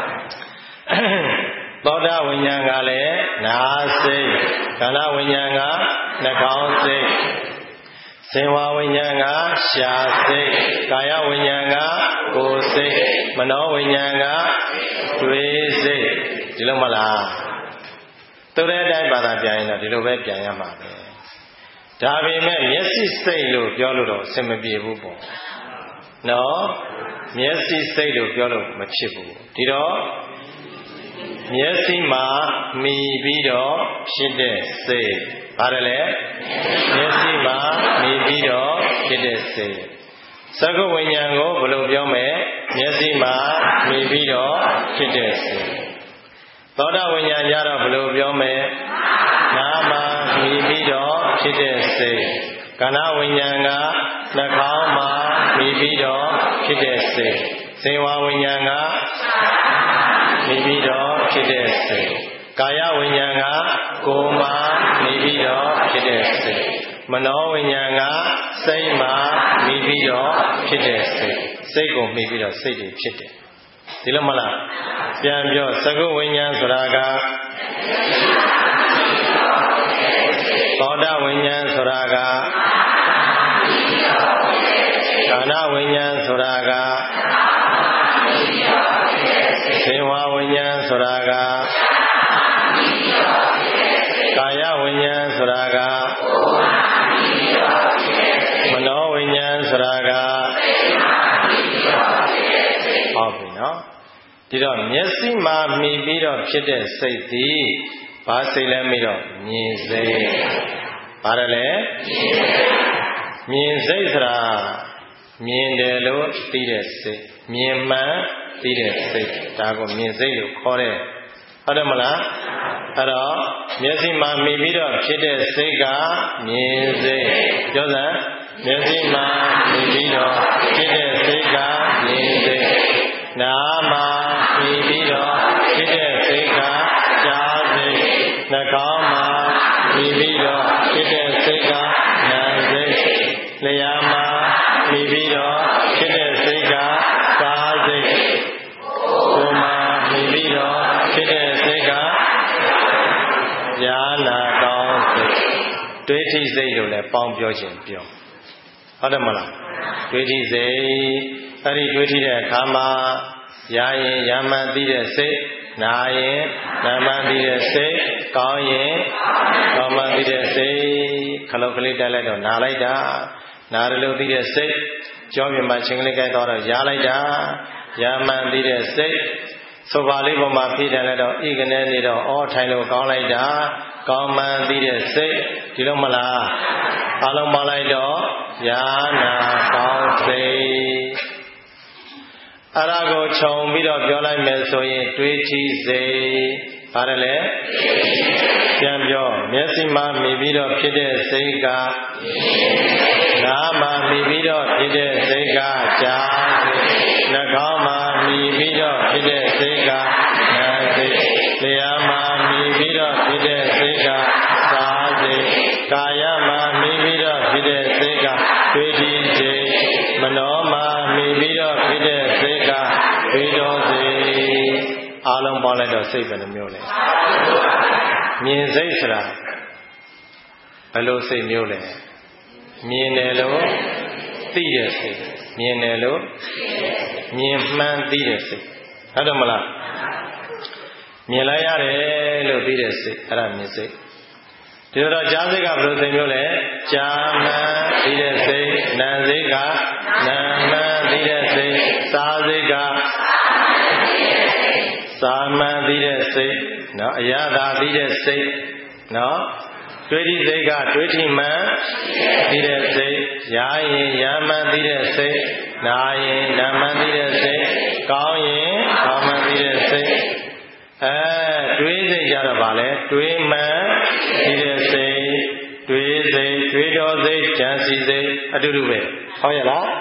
သောတာဝိညာဉ်ကလည်းနာစိတ်ခန္ဓာဝိညာဉ်ကနှာခေါင်းစိတ်စေဝဝိညာဉ်ကရှားစိတ်ကာယဝိညာဉ်ကကိုယ်စိတ်မနောဝိညာဉ်ကတွေးစိတ်ဒီလိုမလားသူတဲ့အတိုင်းဘာသာပြန်ရင်တော့ဒီလိုပဲပြန်ရမှာပဲဒါပေမဲ့မျက်စိစိတ်လို့ပြောလို့တော့အဆင်မပြေဘူးပေါ့နော်မျက်စိစိတ်လို့ပြောလို့မဖြစ်ဘူးဒီတော့မျက်စိမှာမှီပြီးတော့ဖြစ်တဲ့စိတ်ပါတယ်လေမျက်စိမှာမှီပြီးတော့ဖြစ်တဲ့စိတ်စက္ကုဝိညာဉ်ကိုဘယ်လိုပြောမလဲမျက်စိမှာမှီပြီးတော့ဖြစ်တဲ့စိတ်သောတာဝိညာဉ်ကြတော့ဘယ်လိုပြောမလဲနားမှာမှီပြီးတော့ဖြစ်တဲ့စိတ်ခန္ဓာဝိညာဉ်ကနှာခေါင်းမှာမှီပြီးတော့ဖြစ်တဲ့စိတ်စေဝဝိညာဉ်ကမှီပြီးတော့ဖြစ်တဲ့စိတ်ကာယဝိညာဉ်ကကိုယ်မှာမှီပြီးတော့ဖြစ်တဲ့စိတ်မနောဝိညာဉ်ကစိတ်မှာမှီပြီးတော့ဖြစ်တဲ့စိတ်စိတ်ကိုမှီပြီးတော့စိတ်တွေဖြစ်တယ်ဒီလိုမလားပြန်ပြောစက္ကုဝိညာဉ်ဆိုတာကသောတာဝိညာဉ်ဆိုတာကခန္ဓာဝိညာဉ်ဆိုတာကစေဝဝိညာဉ်ဆိုတာကကာယဝိညာဉ်ဆိုတာကမနောဝိညာဉ်ဆိုတာကဟုတ်ပြီနော်ဒီတော့မျက်စိမှာမှီပြီးတော့ဖြစ်တဲ့စိတ်သည်ဘာစိတ်လဲမေးတော့မြင်စိတ်ဘာလဲမြင်စိတ်ဆိုတာမြင်တယ်လို့သိတဲ့စိတ်မြင်မှန်သိတဲ့စိတ်ဒါကိုမြင်စိတ်လို့ခေါ်တယ်ဟုတ်တယ်မလားအဲ့တော့မျက်စိမှာမှီပြီးတော့ဖြစ်တဲ့စိတ်ကမြင်စိတ်ပြောစမ်းမျက်စိမှာမှီပြီးတော့ဖြစ်တဲ့စိတ်ကမြင်စိတ်နားမှာမှီပြီးတော့ဖြစ်တဲ့စိတ်ကကြားစိတ်နှာခေါင်းမှာမှီပြီးတော့ဖြစ်တဲ့စိတ်ကနားစိတ်လျှာမှာမှီပြီးတော့ဖြစ်တဲ့စိတ်ကစားစိတ်ကိုယ်မှာမှီပြီးတော့ဖြစ်တဲ့စိတ်ကညာနာကောင်းစိတ်တွေးထိစိတ်လို့လည်းပေါင်းပြောခြင်းပြောဟုတ်တယ်မလားတွေးထိစိတ်အဲ့ဒီတွေးထိတဲ့အခါမှာရရင်ရမှန်သိတဲ့စိတ်နာရင်နာမှန်သိတဲ့စိတ်ကောင်းရင်ကောင်းမှန်သိတဲ့စိတ်ခလုတ်ကလေးတက်လိုက်တော့နာလိုက်တာနာရလို့သိတဲ့စိတ်ကြောပြင်မှာချင်းကလေးကြိုက်တော့ရလိုက်တာရမှန်သိတဲ့စိတ်ဆိုပါလေးပေါ်မှာဖြည့်တယ်လည်းတော့ဤကနေနေတော့အော်ထိုင်လို့ကောင်းလိုက်တာကောင်းမှန်သိတဲ့စိတ်ဒီလိုမလားအလုံးမလိုက်တော့ယာနာကောင်းစိတ်အရာကိုခြုံပြီးတော့ပြောလိုက်မယ်ဆိုရင်တွေးကြည့်စိတ်ပါတယ်လေပြန်ပြောမျက်စိမှာမြင်ပြီးတော့ဖြစ်တဲ့စိတ်ကနားမှာမြင်ပြီးတော့ဖြစ်တဲ့စိတ်ကကြားစိတ်နှာခေါင်းမှာမြင်ပြီးတော့ဖြစ်တဲ့စိတ်ကနားစိတ်လျှာမှာမြင်ပြီးတော့ဖြစ်တဲ့စိတ်ကစားစိတ်ကာယမှာမြင်ပြီးတော့ဖြစ်တဲ့စိတ်ကတွေးကြည့်စိတ်မနောမှာမြင်ပြီးတော့ဖြစ်တဲ့စိတ်ကတွေးတော်စိတ်အားလုံးပေါင်းလိုက်တော့စိတ်ပဲနှမျိုးလဲမြင်စိတ်ဆိုတာဘယ်လိုစိတ်မျိုးလဲမြင်တယ်လို့သိတဲ့စိတ်မြင်တယ်လို့မြင်မှန်သိတဲ့စိတ်ဟုတ်တယ်မလားမြင်လိုက်ရတယ်လို့သိတဲ့စိတ်အဲ့ဒါမြင်စိတ်ဒီတော့ကြားစိတ်ကဘယ်လိုစိတ်မျိုးလဲကြားမှန်သိတဲ့စိတ်နာမ်စိတ်ကနာမ်မှန်သိတဲ့စိတ်စားစိတ်ကစားမှန်သိတဲ့စိတ်နော်အရသာသိတဲ့စိတ်နော်တွေးတိစိတ်ကတွေးတိမှန်သိတဲ့စိတ်ရာရင်ရာမှန်သိတဲ့စိတ်နာရင်နာမှန်သိတဲ့စိတ်ကောင်းရင်ကောင်းမှန်သိတဲ့စိတ်တွေးစိတ်ကြတော့ဗာလဲတွေးမှန်သိတဲ့စိတ်တွေးစိတ်တွေးတော်စိတ်ကြံစီစိတ်အတူတူပဲဟုတ်ရဲ့လား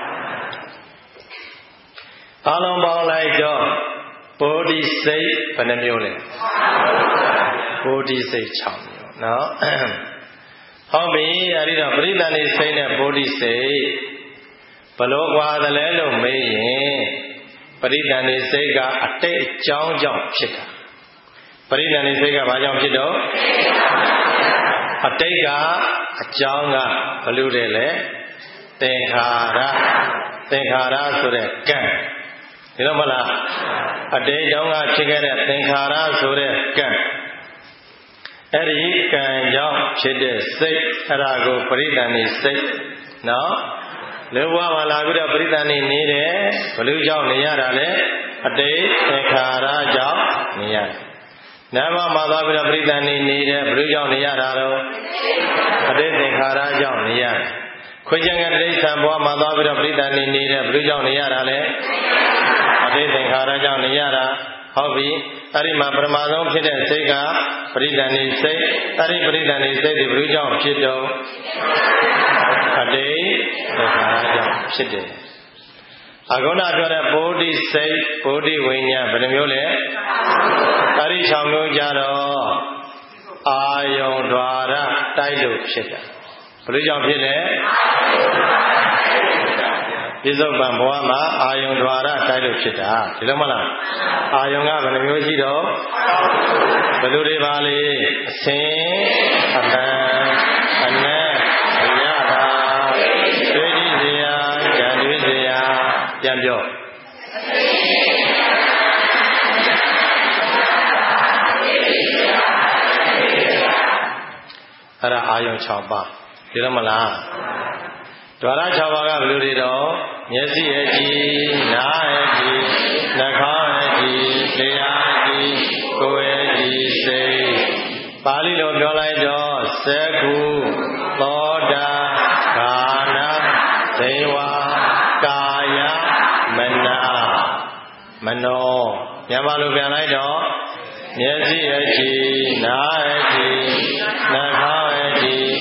အလုံးပေါင်းလိုက်တော့ဘောဓိစိတ်ဘယ်နှမျိုးလဲဘောဓိစိတ်6မျိုးနော်ဟုတ်ပြီအဲဒီတော့ပရိသန္တိစိတ်နဲ့ဘောဓိစိတ်ဘလို့ကွာသလဲလို့မေးရင်ပရိသန္တိစိတ်ကအတိတ်အကြောင်းကြောင့်ဖြစ်တာပရိသန္တိစိတ်ကဘာကြောင့်ဖြစ်တော့အတိတ်ကအကြောင်းကဘလို့တဲ့လဲသင်္ခါရဆိုတဲ့ကံဒီလိုမလားအတိတ်ကြောင့်ကဖြစ်ခဲ့တဲ့သင်္ခါရဆိုတဲ့ကံအဲ့ဒီကံကြောင့်ဖြစ်တဲ့စိတ်အဲ့ဒါကိုပရိသန္တိစိတ်နော်လူဘဝမှာလာပြီးတော့ပရိသန္တိနေတယ်ဘယ်လိုကြောင့်နေရတာလဲအတိတ်သင်္ခါရကြောင့်နေရတယ်နာမမှာသွားပြီးတော့ပရိသန္တိနေတယ်ဘယ်လိုကြောင့်နေရတာတော့အတိတ်သင်္ခါရကြောင့်နေရတယ်ခွေးကျန်ကတိဋ္ဌံဘဝမှာသွားပြီးတော့ပရိသန္တိနေတယ်ဘယ်လိုကြောင့်နေရတာလဲအတိတ်သင်္ခါရကြောင့်နေရတာဟုတ်ပြီအဲ့ဒီမှာပရမဆုံးဖြစ်တဲ့စိတ်ကပရိသန္တိစိတ်အဲ့ဒီပရိသန္တိစိတ်ဒီဘယ်လိုကြောင့်ဖြစ်တော့အတိတ်သင်္ခါရကြောင့်ဖြစ်တယ်အကုဏပြောတဲ့ဘောဓိစိတ်ဘောဓိဝိညာဉ်ဘယ်နှမျိုးလဲအဲ့ဒီ6မျိုးကြတော့အာယုံ द्वार တိုက်လို့ဖြစ်တာဘယ်လိုကြောင့်ဖြစ်လဲပြစ္ဆုတ်ပံဘဝမှာအာယုံ द्वार တိုက်လို့ဖြစ်တာဒီလိုမလားအာယုံကဘယ်နှမျိုးရှိတော့ဘယ်လိုတွေပါလဲအစင်အတန်အနတ်အရတာတွေးကြည့်စရာကြံတွေးစရာပြန်ပြောအဲ့ဒါအာယုံ6ပါးဒီလိုမလားद्वार 6ပါးကဘယ်လိုတွေတော့မျက်စိရဲ့ကြည်နားရဲ့ကြည်နှာခေါင်းရဲ့ကြည်တရားရဲ့ကြည်ကိုယ်ရဲ့ကြည်စိတ်ပါဠိလိုပြောလိုက်တော့သက္ခုသောတာခန္ဓာဒေဝကာယမနောမြန်မာလိုပြန်လိုက်တော့မျက်စိရဲ့ကြည်နားရဲ့ကြည်နှာခေါင်းရဲ့ကြည်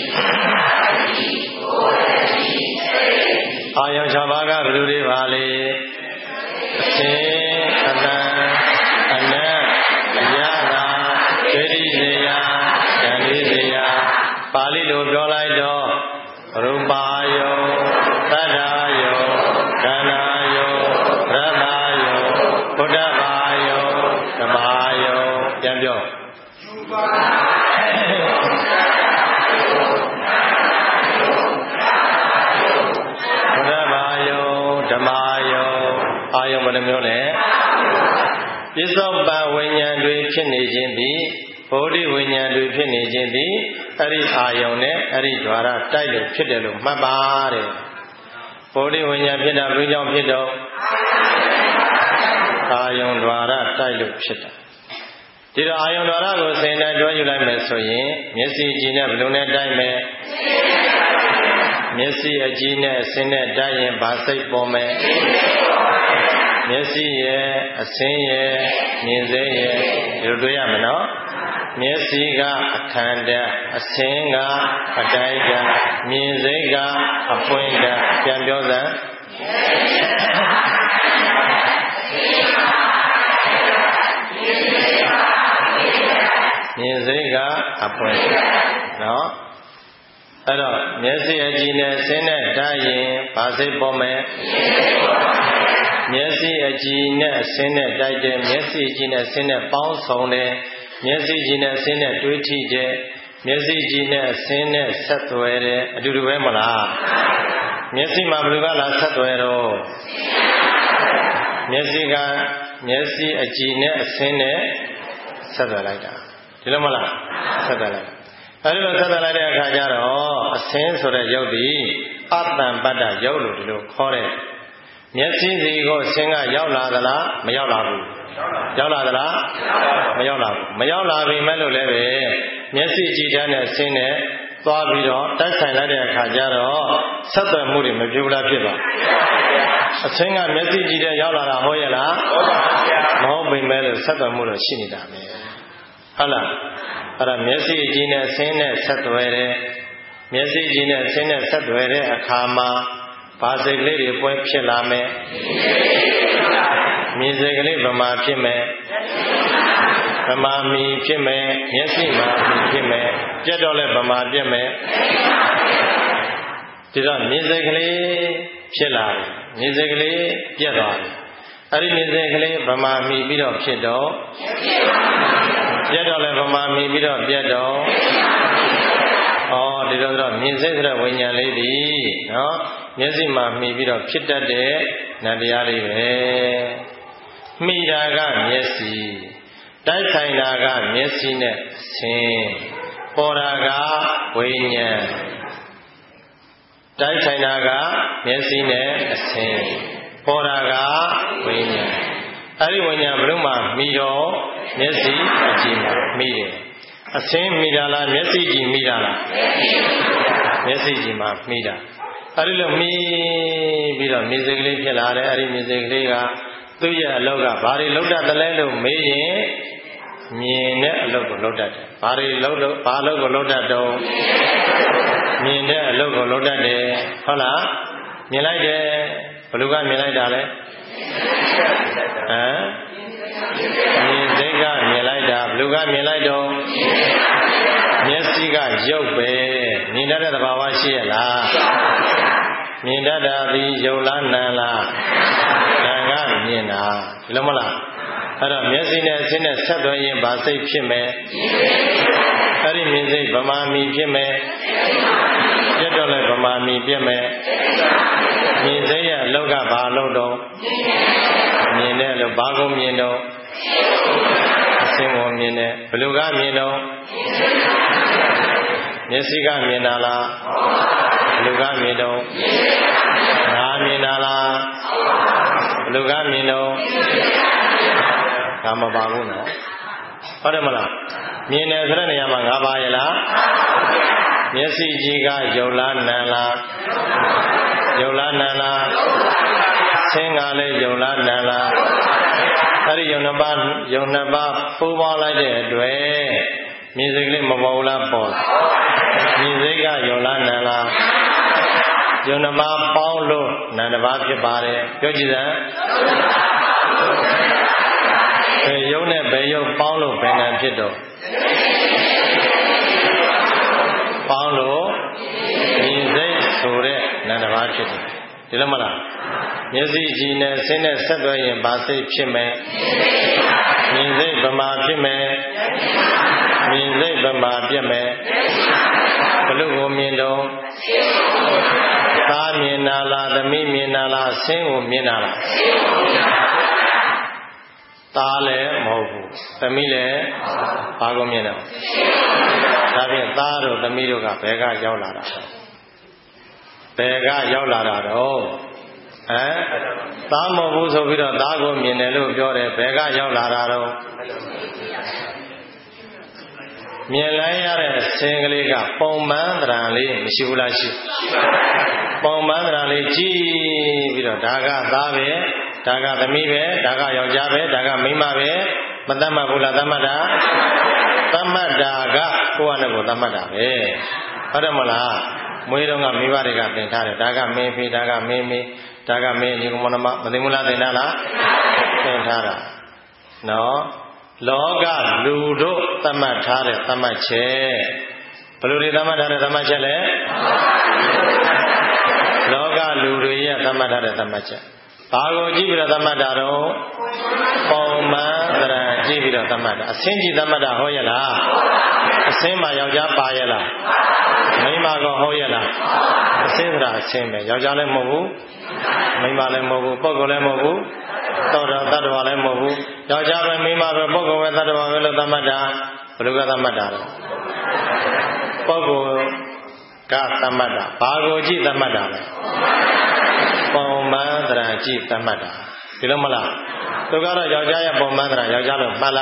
အာယုံ6ပါးကဘယ်လိုတွေပါလဲအစင်အတန်အနတ်အရတာဒိဋ္ဌိစေယဉာဏ်လေးစေယပါဠိလိုပြောလိုက်တော့ရူပါယုံသတ္တယုံခန္ဓာယုံရတ္တယုံဘုဒ္ဓဘာယုံဓမ္မယုံပြန်ပြောရူပါဓမ္မယုံအာယုံဘယ်နှမျိုးလဲပြစ္ဆုတ်ပံဝိညာဉ်တွေဖြစ်နေခြင်းသည်ဘောဓိဝိညာဉ်တွေဖြစ်နေခြင်းသည်အဲ့ဒီအာယုံနဲ့အဲ့ဒီ द्वार တိုက်လို့ဖြစ်တယ်လို့မှတ်ပါတဲ့ဘောဓိဝိညာဉ်ဖြစ်တာဘယ်ကြောင့်ဖြစ်တော့အာယုံ द्वार တိုက်လို့ဖြစ်တာဒီတော့အာယုံ द्वार ကိုစင်တဲ့တွဲယူလိုက်မယ်ဆိုရင်မျက်စိကြည့်နဲ့ဘယ်လိုနဲ့တိုက်မယ်မျက်စိအကြည့်နဲ့အစင်းနဲ့တိုက်ရင်ဘာစိတ်ပေါ်မယ်မျက်စိရဲ့အစင်းရဲ့မြင်စိတ်ရဲ့ဒီလိုတွေ့ရမယ်နော်မျက်စိကအခန္ဓာအစင်းကအတိုက်ဓာတ်မြင်စိတ်ကအပွင့်ဓာတ်ပြန်ပြောစမ်းမြင်စိတ်ကအပွင့်နော်အဲ့တော့မျက်စိအကြည့်နဲ့ဆင်းနဲ့တိုက်ရင်ဘာစိတ်ပေါ်မယ်မျက်စိအကြည့်နဲ့ဆင်းနဲ့တိုက်တယ်မျက်စိအကြည့်နဲ့ဆင်းနဲ့ပေါင်းစုံတယ်မျက်စိကြည့်နဲ့ဆင်းနဲ့တွေးထိတယ်မျက်စိကြည့်နဲ့ဆင်းနဲ့ဆက်သွယ်တယ်အတူတူပဲမလားမျက်စိမှာဘယ်လိုကလာဆက်သွယ်တော့မျက်စိအကြည့်နဲ့အဆင်းနဲ့ဆက်သွယ်လိုက်တာဒီလိုမလားဆက်သွယ်လိုက်အဲဒီလိုဆက်သွယ်လိုက်တဲ့အခါကျတော့အဆင်းဆိုတဲ့ရုပ်ဒီအတ္တံပတ္တရုပ်လို့ဒီလိုခေါ်တယ်မျက်စိစီကိုအဆင်းကရောက်လာသလားမရောက်လာဘူးရောက်လာသလားမရောက်လာဘူးမရောက်လာပြီမဲ့လို့လည်းပဲမျက်စိကြည့်တဲ့အဆင်းနဲ့သွားပြီးတော့တိုက်ဆိုင်လိုက်တဲ့အခါကျတော့ဆက်သွယ်မှုတွေမပြုလားဖြစ်ပါအဆင်းကမျက်စိကြည့်တဲ့ရောက်လာတာဟုတ်ရဲ့လားမဟုတ်ပေမဲ့လို့ဆက်သွယ်မှုတော့ရှိနေတာပဲဟုတ်လားအဲ့ဒါမျက်စိကြည့်တဲ့အဆင်းနဲ့ဆက်သွယ်တယ်မျက်စိကြည့်တဲ့အဆင်းနဲ့ဆက်သွယ်တဲ့အခါမှာဘာစိတ်ကလေးတွေပွဲဖြစ်လာမယ်မြင်စိတ်ကလေးဗမာဖြစ်မယ်ဗမာမီဖြစ်မယ်မျက်စိမှာမီဖြစ်မယ်ပြတ်တော့လဲဗမာပြတ်မယ်ဒီတော့မြင်စိတ်ကလေးဖြစ်လာတယ်မြင်စိတ်ကလေးပြတ်သွားတယ်အဲ့ဒီမြင်စိတ်ကလေးဗမာမီပြီးတော့ဖြစ်တော့ပြတ်တော့လဲဗမာမီပြီးတော့ပြတ်တော့ဒီတော့မြင်စိတ်ဆိုတဲ့ဝိညာဉ်လေးဒီနော်မျက်စိမှာမှီပြီးတော့ဖြစ်တတ်တဲ့နံတရားလေးပဲမှီတာကမျက်စိတိုက်ဆိုင်တာကမျက်စိနဲ့ဆင်းပေါ်တာကဝိညာဉ်တိုက်ဆိုင်တာကမျက်စိနဲ့အဆင်းပေါ်တာကဝိညာဉ်အဲ့ဒီဝိညာဉ်ဘယ်လိုမှမှီတော့မျက်စိအကြည့်မှာမှီတယ်အဆင်းမိတာလားမျက်စိကြည့်မိတာလားမျက်စိကြည့်မှာမိတာအဲ့ဒီလိုမိပြီးတော့မြင်စိတ်ကလေးဖြစ်လာတယ်အဲ့ဒီမြင်စိတ်ကလေးကသူ့ရဲ့အလောက်ကဘာတွေလောက်တတ်တယ်လဲလို့မေးရင်မြင်တဲ့အလုပ်ကိုလုပ်တတ်တယ်ဘာတွေလုပ်လို့ဘာအလုပ်ကိုလုပ်တတ်တော့မြင်တဲ့အလုပ်ကိုလုပ်တတ်တယ်ဟုတ်လားမြင်လိုက်တယ်ဘယ်လိုကမြင်လိုက်တာလဲမြင်စိတ်ကမြင်လိုက်တာဘယ်လိုကမြင်လိုက်တော့မျက်စိကရုပ်ပဲမြင်တတ်တဲ့သဘာဝရှိရဲ့လားမြင်တတ်တာဒီရုပ်လားနာမ်လားနာမ်ကမြင်တာဒီလိုမလားအဲ့တော့မျက်စိနဲ့အဆင်းနဲ့ဆက်သွယ်ရင်ဘာစိတ်ဖြစ်မယ်အဲ့ဒီမြင်စိတ်ဗမာမီဖြစ်မယ်ပြတ်တော့လဲဗမာမီပြတ်မယ်မြင်စိတ်ရဲ့အလောက်ကဘာလို့တော့မြင်တယ်လို့ဘာကိုမြင်တော့အဆင်းကိုမြင်တယ်ဘယ်လိုကမြင်တော့မျက်စိကမြင်တာလားဘယ်လိုကမြင်တော့ငါမြင်တာလားဘယ်လိုကမြင်တော့ဒါမပါဘူးနော်ဟုတ်တယ်မလားမြင်တယ်ဆိုတဲ့နေရာမှာငါပါရဲ့လားမျက်စိကြီးကရုပ်လားနာမ်လားရုပ်လားနာမ်လားဆင်းကလည်းရုပ်လားနာမ်လားအဲ့ဒီယုံနှစ်ပါးပူးပေါင်းလိုက်တဲ့အတွက်မြင်စိတ်ကလေးမပေါ်ဘူးလားပေါ်မြင်စိတ်ကယုံလားနာမ်လားယုံနှစ်ပါးပေါင်းလို့နာမ်တစ်ပါးဖြစ်ပါတယ်ပြောကြည့်စမ်းဘယ်ယုံနဲ့ဘယ်ယုံပေါင်းလို့ဘယ်နာမ်ဖြစ်တော့ပေါင်းလို့မြင်စိတ်ဆိုတဲ့နာမ်တစ်ပါးဖြစ်တယ်ဒီလိုမလားမျက်စိကြည့်နဲ့ဆင်းနဲ့ဆက်သွယ်ရင်ဘာစိတ်ဖြစ်မယ်မြင်စိတ်ဗမာဖြစ်မယ်မြင်စိတ်ဗမာပြတ်မယ်ဘလို့ကိုမြင်တော့သားမြင်တာလားသမီးမြင်တာလားဆင်းကိုမြင်တာလားသားလည်းမဟုတ်ဘူးသမီးလည်းဘာကိုမြင်တယ်ဒါဖြင့်သားတို့သမီးတို့ကဘယ်ကရောက်လာတာဘယ်ကရောက်လာတာတော့သားမဟုတ်ဘူးဆိုပြီးတော့သားကိုမြင်တယ်လို့ပြောတယ်ဘယ်ကရောက်လာတာတော့မြင်လိုက်ရတဲ့ဆင်းကလေးကပုံမှန်သဏ္ဍာန်လေးမရှိဘူးလားရှိပုံမှန်သဏ္ဍာန်လေးကြည့်ပြီးတော့ဒါကသားပဲဒါကသမီးပဲဒါကယောက်ျားပဲဒါကမိန်းမပဲမသတ်မှတ်ဘူးလားသတ်မှတ်တာသတ်မှတ်တာကကိုယ့်အနေကိုသတ်မှတ်တာပဲဟုတ်တယ်မလားမွေးတော့ကမိဘတွေကသင်ထားတယ်ဒါကမင်းဖေဒါကမင်းမေဒါကမင်းညီကောင်မမသိဘူးလားသင်ထားလားသင်ထားတာနော်လောကလူတို့သတ်မှတ်ထားတဲ့သတ်မှတ်ချက်ဘယ်လိုတွေသတ်မှတ်ထားတဲ့သတ်မှတ်ချက်လဲလောကလူတွေရဲ့သတ်မှတ်ထားတဲ့သတ်မှတ်ချက်ဘာကိုကြည့်ပြီးတော့သတ်မှတ်တာတော့ပုံမှန်သဏ္ဍာန်ကြည့်ပြီးတော့သတ်မှတ်တာအစင်းကြည့်သတ်မှတ်တာဟုတ်ရဲ့လားအစင်းမှာယောက်ျားပါရဲ့လားမိန်းမကဟုတ်ရဲ့လားအစင်းဆိုတာအစင်းပဲယောက်ျားလည်းမဟုတ်ဘူးမိန်းမလည်းမဟုတ်ဘူးပုဂ္ဂိုလ်လည်းမဟုတ်ဘူးသောတာတ attva လည်းမဟုတ်ဘူးယောက်ျားပဲမိန်းမပဲပုဂ္ဂိုလ်ပဲတ attva ပဲလို့သတ်မှတ်တာဘယ်လိုကသတ်မှတ်တာလဲပုဂ္ဂိုလ်ကသတ်မှတ်တာဘာကိုကြည့်သတ်မှတ်တာလဲပုံမှန်သဏ္ဍာန်ကြည့်သတ်မှတ်တာဒီလိုမလားသူကတော့ယောက်ျားရဲ့ပုံမှန်သဏ္ဍာန်ယောက်ျားလို့မှတ်လိုက်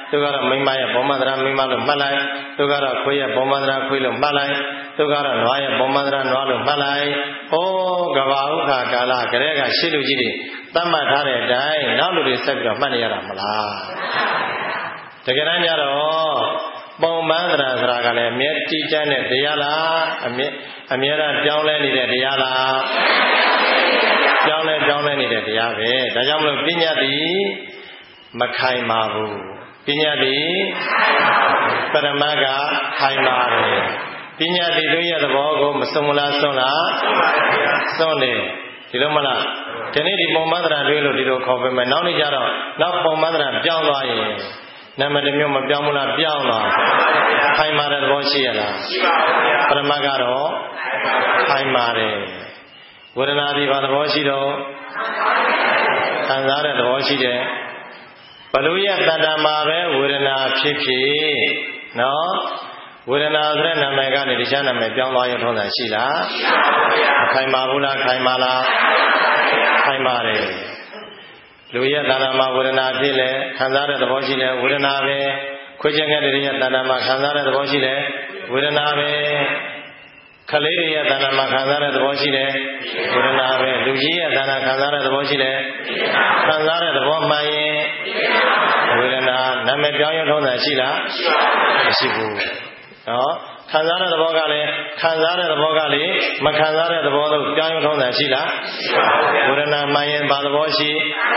သူကတော့မိမရဲ့ဘောမန္တရာမိမလို့မှတ်လိုက်သူကတော့ခွေးရဲ့ဘောမန္တရာခွေးလို့မှတ်လိုက်သူကတော့နွားရဲ့ဘောမန္တရာနွားလို့မှတ်လိုက်ဩကဘာဥခါကာလကလေးကရှေ့လူကြီးတွေသတ်မှတ်ထားတဲ့အတိုင်းနောက်လူတွေဆက်ပြီးတော့မှတ်နေရတာမလားတကယ်တမ်းကျတော့ပုံမှန်တရားဆိုတာကလည်းအမြဲတည်တတ်တဲ့တရားလားအမြဲတမ်းပြောင်းလဲနေတဲ့တရားလားပြောင်းလဲနေတဲ့တရားပဲဒါကြောင့်မလို့ပညာသည်မခိုင်ပါဘူးပညာသည်ပရမတ်ကခိုင်ပါတယ်ပညာသည်တို့ရဲ့သဘောကိုမစုံမလားစွန့်လားစွန့်တယ်ဒီလိုမလားဒီနေ့ဒီပုံမှန်တရားတွေလို့ဒီလိုခေါ်ပေးမယ်နောက်နေ့ကျတော့နောက်ပုံမှန်တရားပြောင်းသွားရင်နာမည်မျိုးမပြောင်းဘူးလားပြောင်းသွားခိုင်မာတဲ့သဘောရှိရလားရှိပါဘူးဗျာပရမတ်ကတော့ခိုင်မာတယ်ဝေဒနာဒီဘာသဘောရှိတော့ခံစားတဲ့သဘောရှိတယ်ဘလို့ရဲ့တဏ္ဍာမှာပဲဝေဒနာဖြစ်ဖြစ်နော်ဝေဒနာဆိုတဲ့နာမည်ကနေတခြားနာမည်ပြောင်းသွားရထုံးတာရှိလားရှိပါဘူးဗျာခိုင်မာဘူးလားခိုင်မာလားခိုင်မာတယ်လူရဲ့တဏ္ဍာမှာဝေဒနာဖြစ်လေခံစားတဲ့သဘောရှိလေဝေဒနာပဲခွေးချင်းတဲ့တွေရဲ့တဏ္ဍာမှာခံစားတဲ့သဘောရှိလေဝေဒနာပဲခလေးတွေရဲ့တဏ္ဍာမှာခံစားတဲ့သဘောရှိတယ်ဝေဒနာပဲလူကြီးရဲ့တဏ္ဍာခံစားတဲ့သဘောရှိတယ်ခံစားတဲ့သဘောမှန်ရင်ဝေဒနာနာမည်ပြောင်းရထုံးတာရှိလားမရှိဘူးနော်ခံစားတဲ့သဘောကလည်းခံစားတဲ့သဘောကလေမခံစားတဲ့သဘောတို့ပြောင်းရထုံးတာရှိလားဝေဒနာမှန်ရင်ဘာသဘောရှိ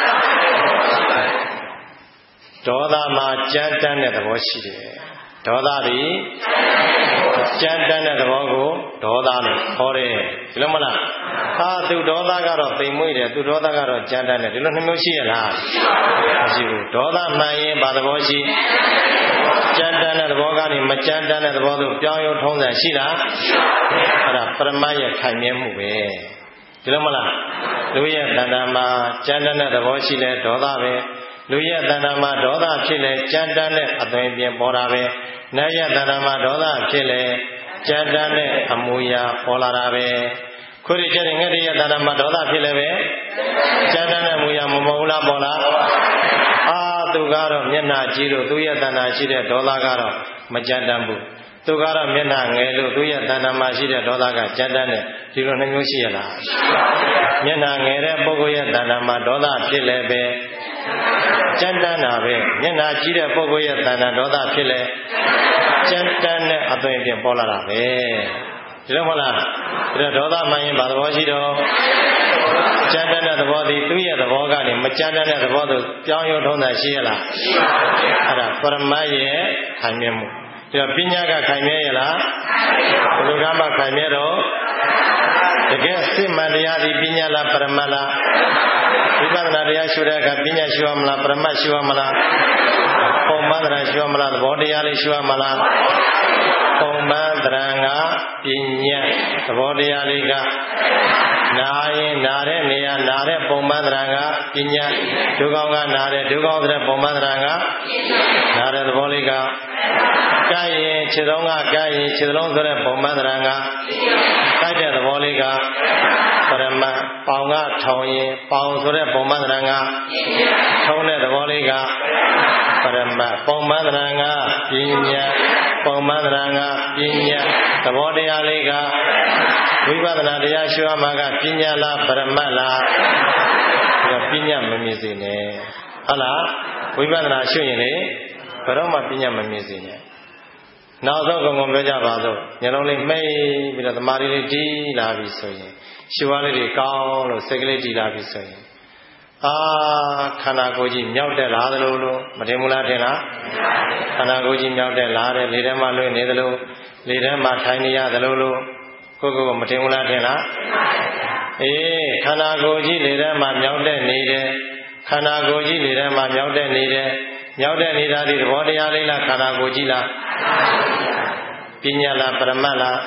ဒေါသမှာကြမ်းတမ်းတဲ့သဘောရှိတယ်ဒေါသသည်ကြမ်းတမ်းတဲ့သဘောကိုဒေါသလို့ခေါ်တယ်ဒီလိုမလားသူဒေါသကတော့ပိန်မွေ့တယ်သူဒေါသကတော့ကြမ်းတမ်းတယ်ဒီလိုနှမျိုးရှိရလားမရှိဘူးဒေါသမှန်ရင်ဘာသဘောရှိကြမ်းတမ်းတဲ့သဘောကနေမကြမ်းတမ်းတဲ့သဘောသို့ပြောင်းရုံထုံးစံရှိလားအဲ့ဒါပရမတ်ရဲ့ခိုင်မြဲမှုပဲဒီလိုမလားလူရဲ့တဏ္ဍာမှာကြမ်းတမ်းတဲ့သဘောရှိလဲဒေါသပဲလူရဲ့တဏ္ဍာမှာဒေါသဖြစ်လဲကြမ်းတမ်းတဲ့အသွင်ပြင်ပေါ်တာပဲနတ်ရဲ့တဏ္ဍာမှာဒေါသဖြစ်လဲကြမ်းတမ်းတဲ့အမူအရာပေါ်လာတာပဲခွေးရတဲ့ငှက်ရဲ့တဏ္ဍာမှာဒေါသဖြစ်လဲပဲကြမ်းတမ်းတဲ့အမူအရာမပေါ်ဘူးလားပေါ်လားသူကတော့မျက်နှာကြီးလို့သူရဲ့တဏ္ဍာရှိတဲ့ဒေါသကတော့မကြမ်းတမ်းဘူးသူကတော့မျက်နှာငယ်လို့သူရဲ့တဏ္ဍာမှာရှိတဲ့ဒေါသကကြမ်းတမ်းတယ်ဒီလိုနှမျိုးရှိရလားမျက်နှာငယ်တဲ့ပုဂ္ဂိုလ်ရဲ့တဏ္ဍာမှာဒေါသဖြစ်လဲပဲကြမ်းတမ်းတာပဲမျက်နှာကြီးတဲ့ပုဂ္ဂိုလ်ရဲ့တဏ္ဍာဒေါသဖြစ်လဲကြမ်းတမ်းတဲ့အသွင်အပြင်ပေါ်လာတာပဲဒီလိုမဟုတ်လားဒါဒေါသမှန်ရင်ဘာသဘောရှိတော့ကြမ်းတမ်းတဲ့သဘောသည်သူ့ရဲ့သဘောကနေမကြမ်းတမ်းတဲ့သဘောသို့ပြောင်းရုံထုံးတာရှိရလားရှိပါဘူးအဲ့ဒါပရမတ်ရဲ့ခိုင်မြဲမှုဒါပညာကခိုင်မြဲရလားဘယ်လိုကမှခိုင်မြဲတော့တကယ်စစ်မှန်တရားဒီပညာလားပရမတ်လားဝိပဿနာတရားရှုတဲ့အခါပညာရှုရမလားပရမတ်ရှုရမလားပုံမှန်တရားရှုရမလားသဘောတရားလေးရှုရမလားပုံမှန်တရားကပညာသဘောတရားလေးကနာရင်နာတဲ့နေရာနာတဲ့ပုံမှန်တရားကပညာဒုက္ခကနာတဲ့ဒုက္ခတဲ့ပုံမှန်တရားကနာတဲ့သဘောလေးကကြိုက်ရင်ခြေလုံးကကြိုက်ရင်ခြေလုံးဆိုတဲ့ပုံမှန်တရားကကြိုက်တဲ့သဘောလေးကပရမတ်ပေါင်ကထောင်ရင်ပေါင်ဆိုတဲ့ပုံမှန်တရားကထုံးတဲ့သဘောလေးကပရမတ်ပုံမှန်တရားကပညာပုံမှန်တရားကပညာသဘောတရားလေးကဝိပဿနာတရားရှုရမှာကပညာလားပရမတ်လားပညာမမြင်စေနဲ့ဟုတ်လားဝိပဿနာရှုရင်လေဘယ်တော့မှပညာမမြင်စေနဲ့နောက်ဆုံးကုံကုံပြောကြပါစို့ညလုံးလေးမှိတ်ပြီးတော့သမာဓိလေးတည်လာပြီဆိုရင်ရှုရလေးတွေကောင်းလို့စိတ်ကလေးတည်လာပြီဆိုရင်ခန္ဓာကိုယ်ကြီးမြောက်တက်လာသလိုလို့မထင်ဘူးလားထင်လားခန္ဓာကိုယ်ကြီးမြောက်တက်လာတယ်လေထဲမှာလွင့်နေသလိုလေထဲမှာထိုင်နေရသလိုလို့ကိုယ်မထင်ဘူးလားထင်လားခန္ဓာကိုယ်ကြီးလေထဲမှာမြောက်တက်နေတယ်ခန္ဓာကိုယ်ကြီးလေထဲမှာမြောက်တက်နေတယ်မြောက်တက်နေတာဒီသဘောတရားလေးလားခန္ဓာကိုယ်ကြီးလားပညာလားပရမတ်လား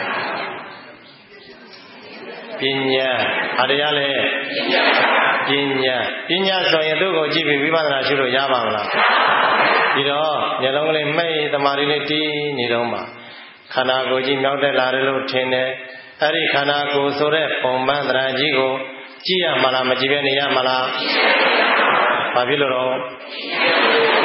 ပညာအားတရားလေပညာဆိုရင်သူ့ကိုကြည့်ပြီးဝိပဿနာရှုလို့ရပါမလားဒီတော့မျက်လုံးကလေးမှိတ်သမာဓိလေးတည်နေတော့မှခန္ဓာကိုယ်ကြီးမြောက်တက်လာတယ်လို့ထင်တယ်အဲ့ဒီခန္ဓာကိုယ်ဆိုတဲ့ပုံမှန်တရားကြီးကိုကြည့်ရမလားမကြည့်ဘဲနေရမလားဘာဖြစ်လို့တော့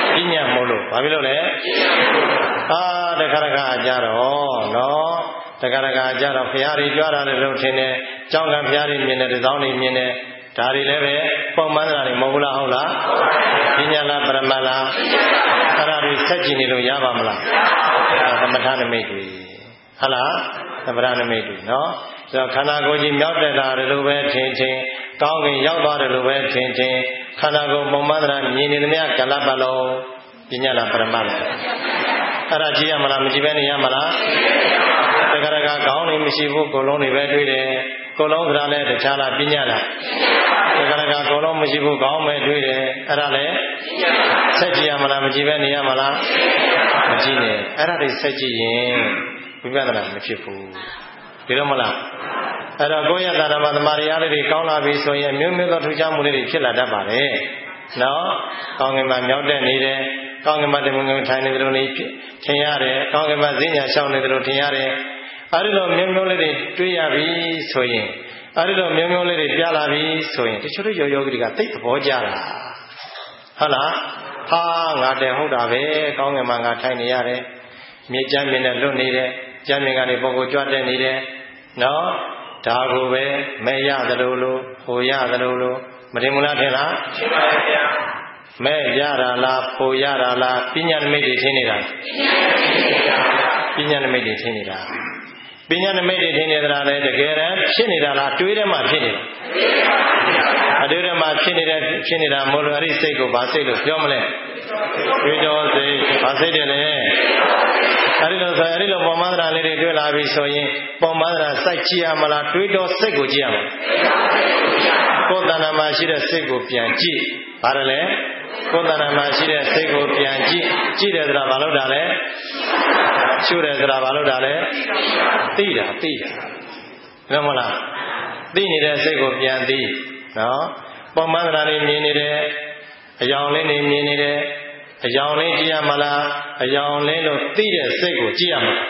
ပညာမို့လို့ဘာဖြစ်လို့လဲတခါတခါကြတော့နော်တခါတခါကြတော့ဘုရားကြီးကြွားတာလည်းလို့ထင်တယ်ကြောင်းကဘုရားကြီးမြင်တယ်တစောင်းကြီးမြင်တယ်ဒါတွေလည်းပဲပုံမှန်တာတွေမဟုတ်ဘူးလားဟုတ်လားပညာလားပရမတ်လားအဲ့ဒါတွေဆက်ကြည့်နေလို့ရပါမလားသမထနမိတ်တွေဟုတ်လားသမထနမိတ်တွေနော်ဆိုတော့ခန္ဓာကိုယ်ကြီးမြောက်တက်တာလို့ပဲထင်ကောင်းကင်ရောက်သွားတယ်လို့ပဲထင်ခန္ဓာကိုယ်ပုံမှန်တာမြင်နေသမျှကလပ်ပါလုံးပညာလားပရမတ်လားအဲ့ဒါကြည့်ရမလားမကြည့်ဘဲနေရမလားတခါတခါခေါင်းနေမရှိဘူးကိုယ်လုံးတွေပဲတွေ့တယ်ကိုယ်လုံးကလည်းတခြားလားပညာလားတခါတခါကိုယ်လုံးမရှိဘူးခေါင်းပဲတွေ့တယ်အဲ့ဒါလည်းဆက်ကြည့်ရမလားမကြည့်ဘဲနေရမလားမကြည့်နဲ့အဲ့ဒါတွေဆက်ကြည့်ရင်ဝိပဿနာမဖြစ်ဘူးဒီလိုမလားအဲ့တော့ကိုယ့်ရဲ့သာဓမ္မသမာဓိအားလေးတွေကောင်းလာပြီဆိုရင်မျိုးမျိုးသောထူးခြားမှုလေးတွေဖြစ်လာတတ်ပါတယ်နော်ကောင်းကင်မှာမြောက်တက်နေတယ်ကောင်းကင်မှာတမန်ငယ်ထိုင်နေတယ်လို့နေထင်ရတယ်ကောင်းကင်မှာဈဉ္ညာရှောင်းနေတယ်လို့ထင်ရတယ်အဲဒီလိုမျိုးမျိုးလေးတွေတွေးရပြီဆိုရင်အဲဒီလိုမျိုးမျိုးလေးတွေပြလာပြီဆိုရင်တချို့တို့ယောဂီတွေကသိသဘောကျတာဟုတ်လားဟာငါတဲ့ဟုတ်တာပဲကောင်းကင်မှာငါထိုင်နေရတယ်မြေကျမ်းမြင်နဲ့လွတ်နေတယ်ကျမ်းမြင်ကနေပုဂ္ဂိုလ်ကြွတဲ့နေတယ်နော်ဒါကိုပဲမဲ့ရသလိုလိုဟိုရသလိုလိုမတင်ဘူးလားထင်လားထင်ပါရဲ့ဗျာမဲ့ရတာလားဟိုရတာလားပညာနမိတ်တွေထင်နေတာပညာနမိတ်တွေထင်နေတာပညာနမိတ်တွေထင်နေတာလည်းတကယ်တမ်းဖြစ်နေတာလားတွေးထဲမှာဖြစ်နေတာအတွေးထဲမှာဖြစ်နေတာမို့လို့အဲ့ဒီစိတ်ကိုဗာစိတ်လို့ပြောမလဲတွေးတော်စိတ်ဗာစိတ်တယ်လေအဲ့ဒီလိုပုံမှန်သဏ္ဍာန်လေးတွေတွေ့လာပြီဆိုရင်ပုံမှန်သဏ္ဍာန်စိုက်ကြည့်ရမလားတွေးတော်စိတ်ကိုကြည့်ရမလားကိုယ်တဏ္ဍာမှာရှိတဲ့စိတ်ကိုပြန်ကြည့်ဘာလဲကိုယ်တဏ္ဍာမှာရှိတဲ့စိတ်ကိုပြန်ကြည့်တယ်ဆိုတာဘာလို့တာလဲရှုတယ်ဆိုတာဘာလို့တာလဲသိတာဟုတ်မလားသိနေတဲ့စိတ်ကိုပြန်သိနော်ပုံမှန်သဏ္ဍာန်လေးမြင်နေတယ်အယောင်လေးနေမြင်နေတယ်အယောင်လေးကြည့်ရမလားအယောင်လေးလို့သိတဲ့စိတ်ကိုကြည့်ရမလား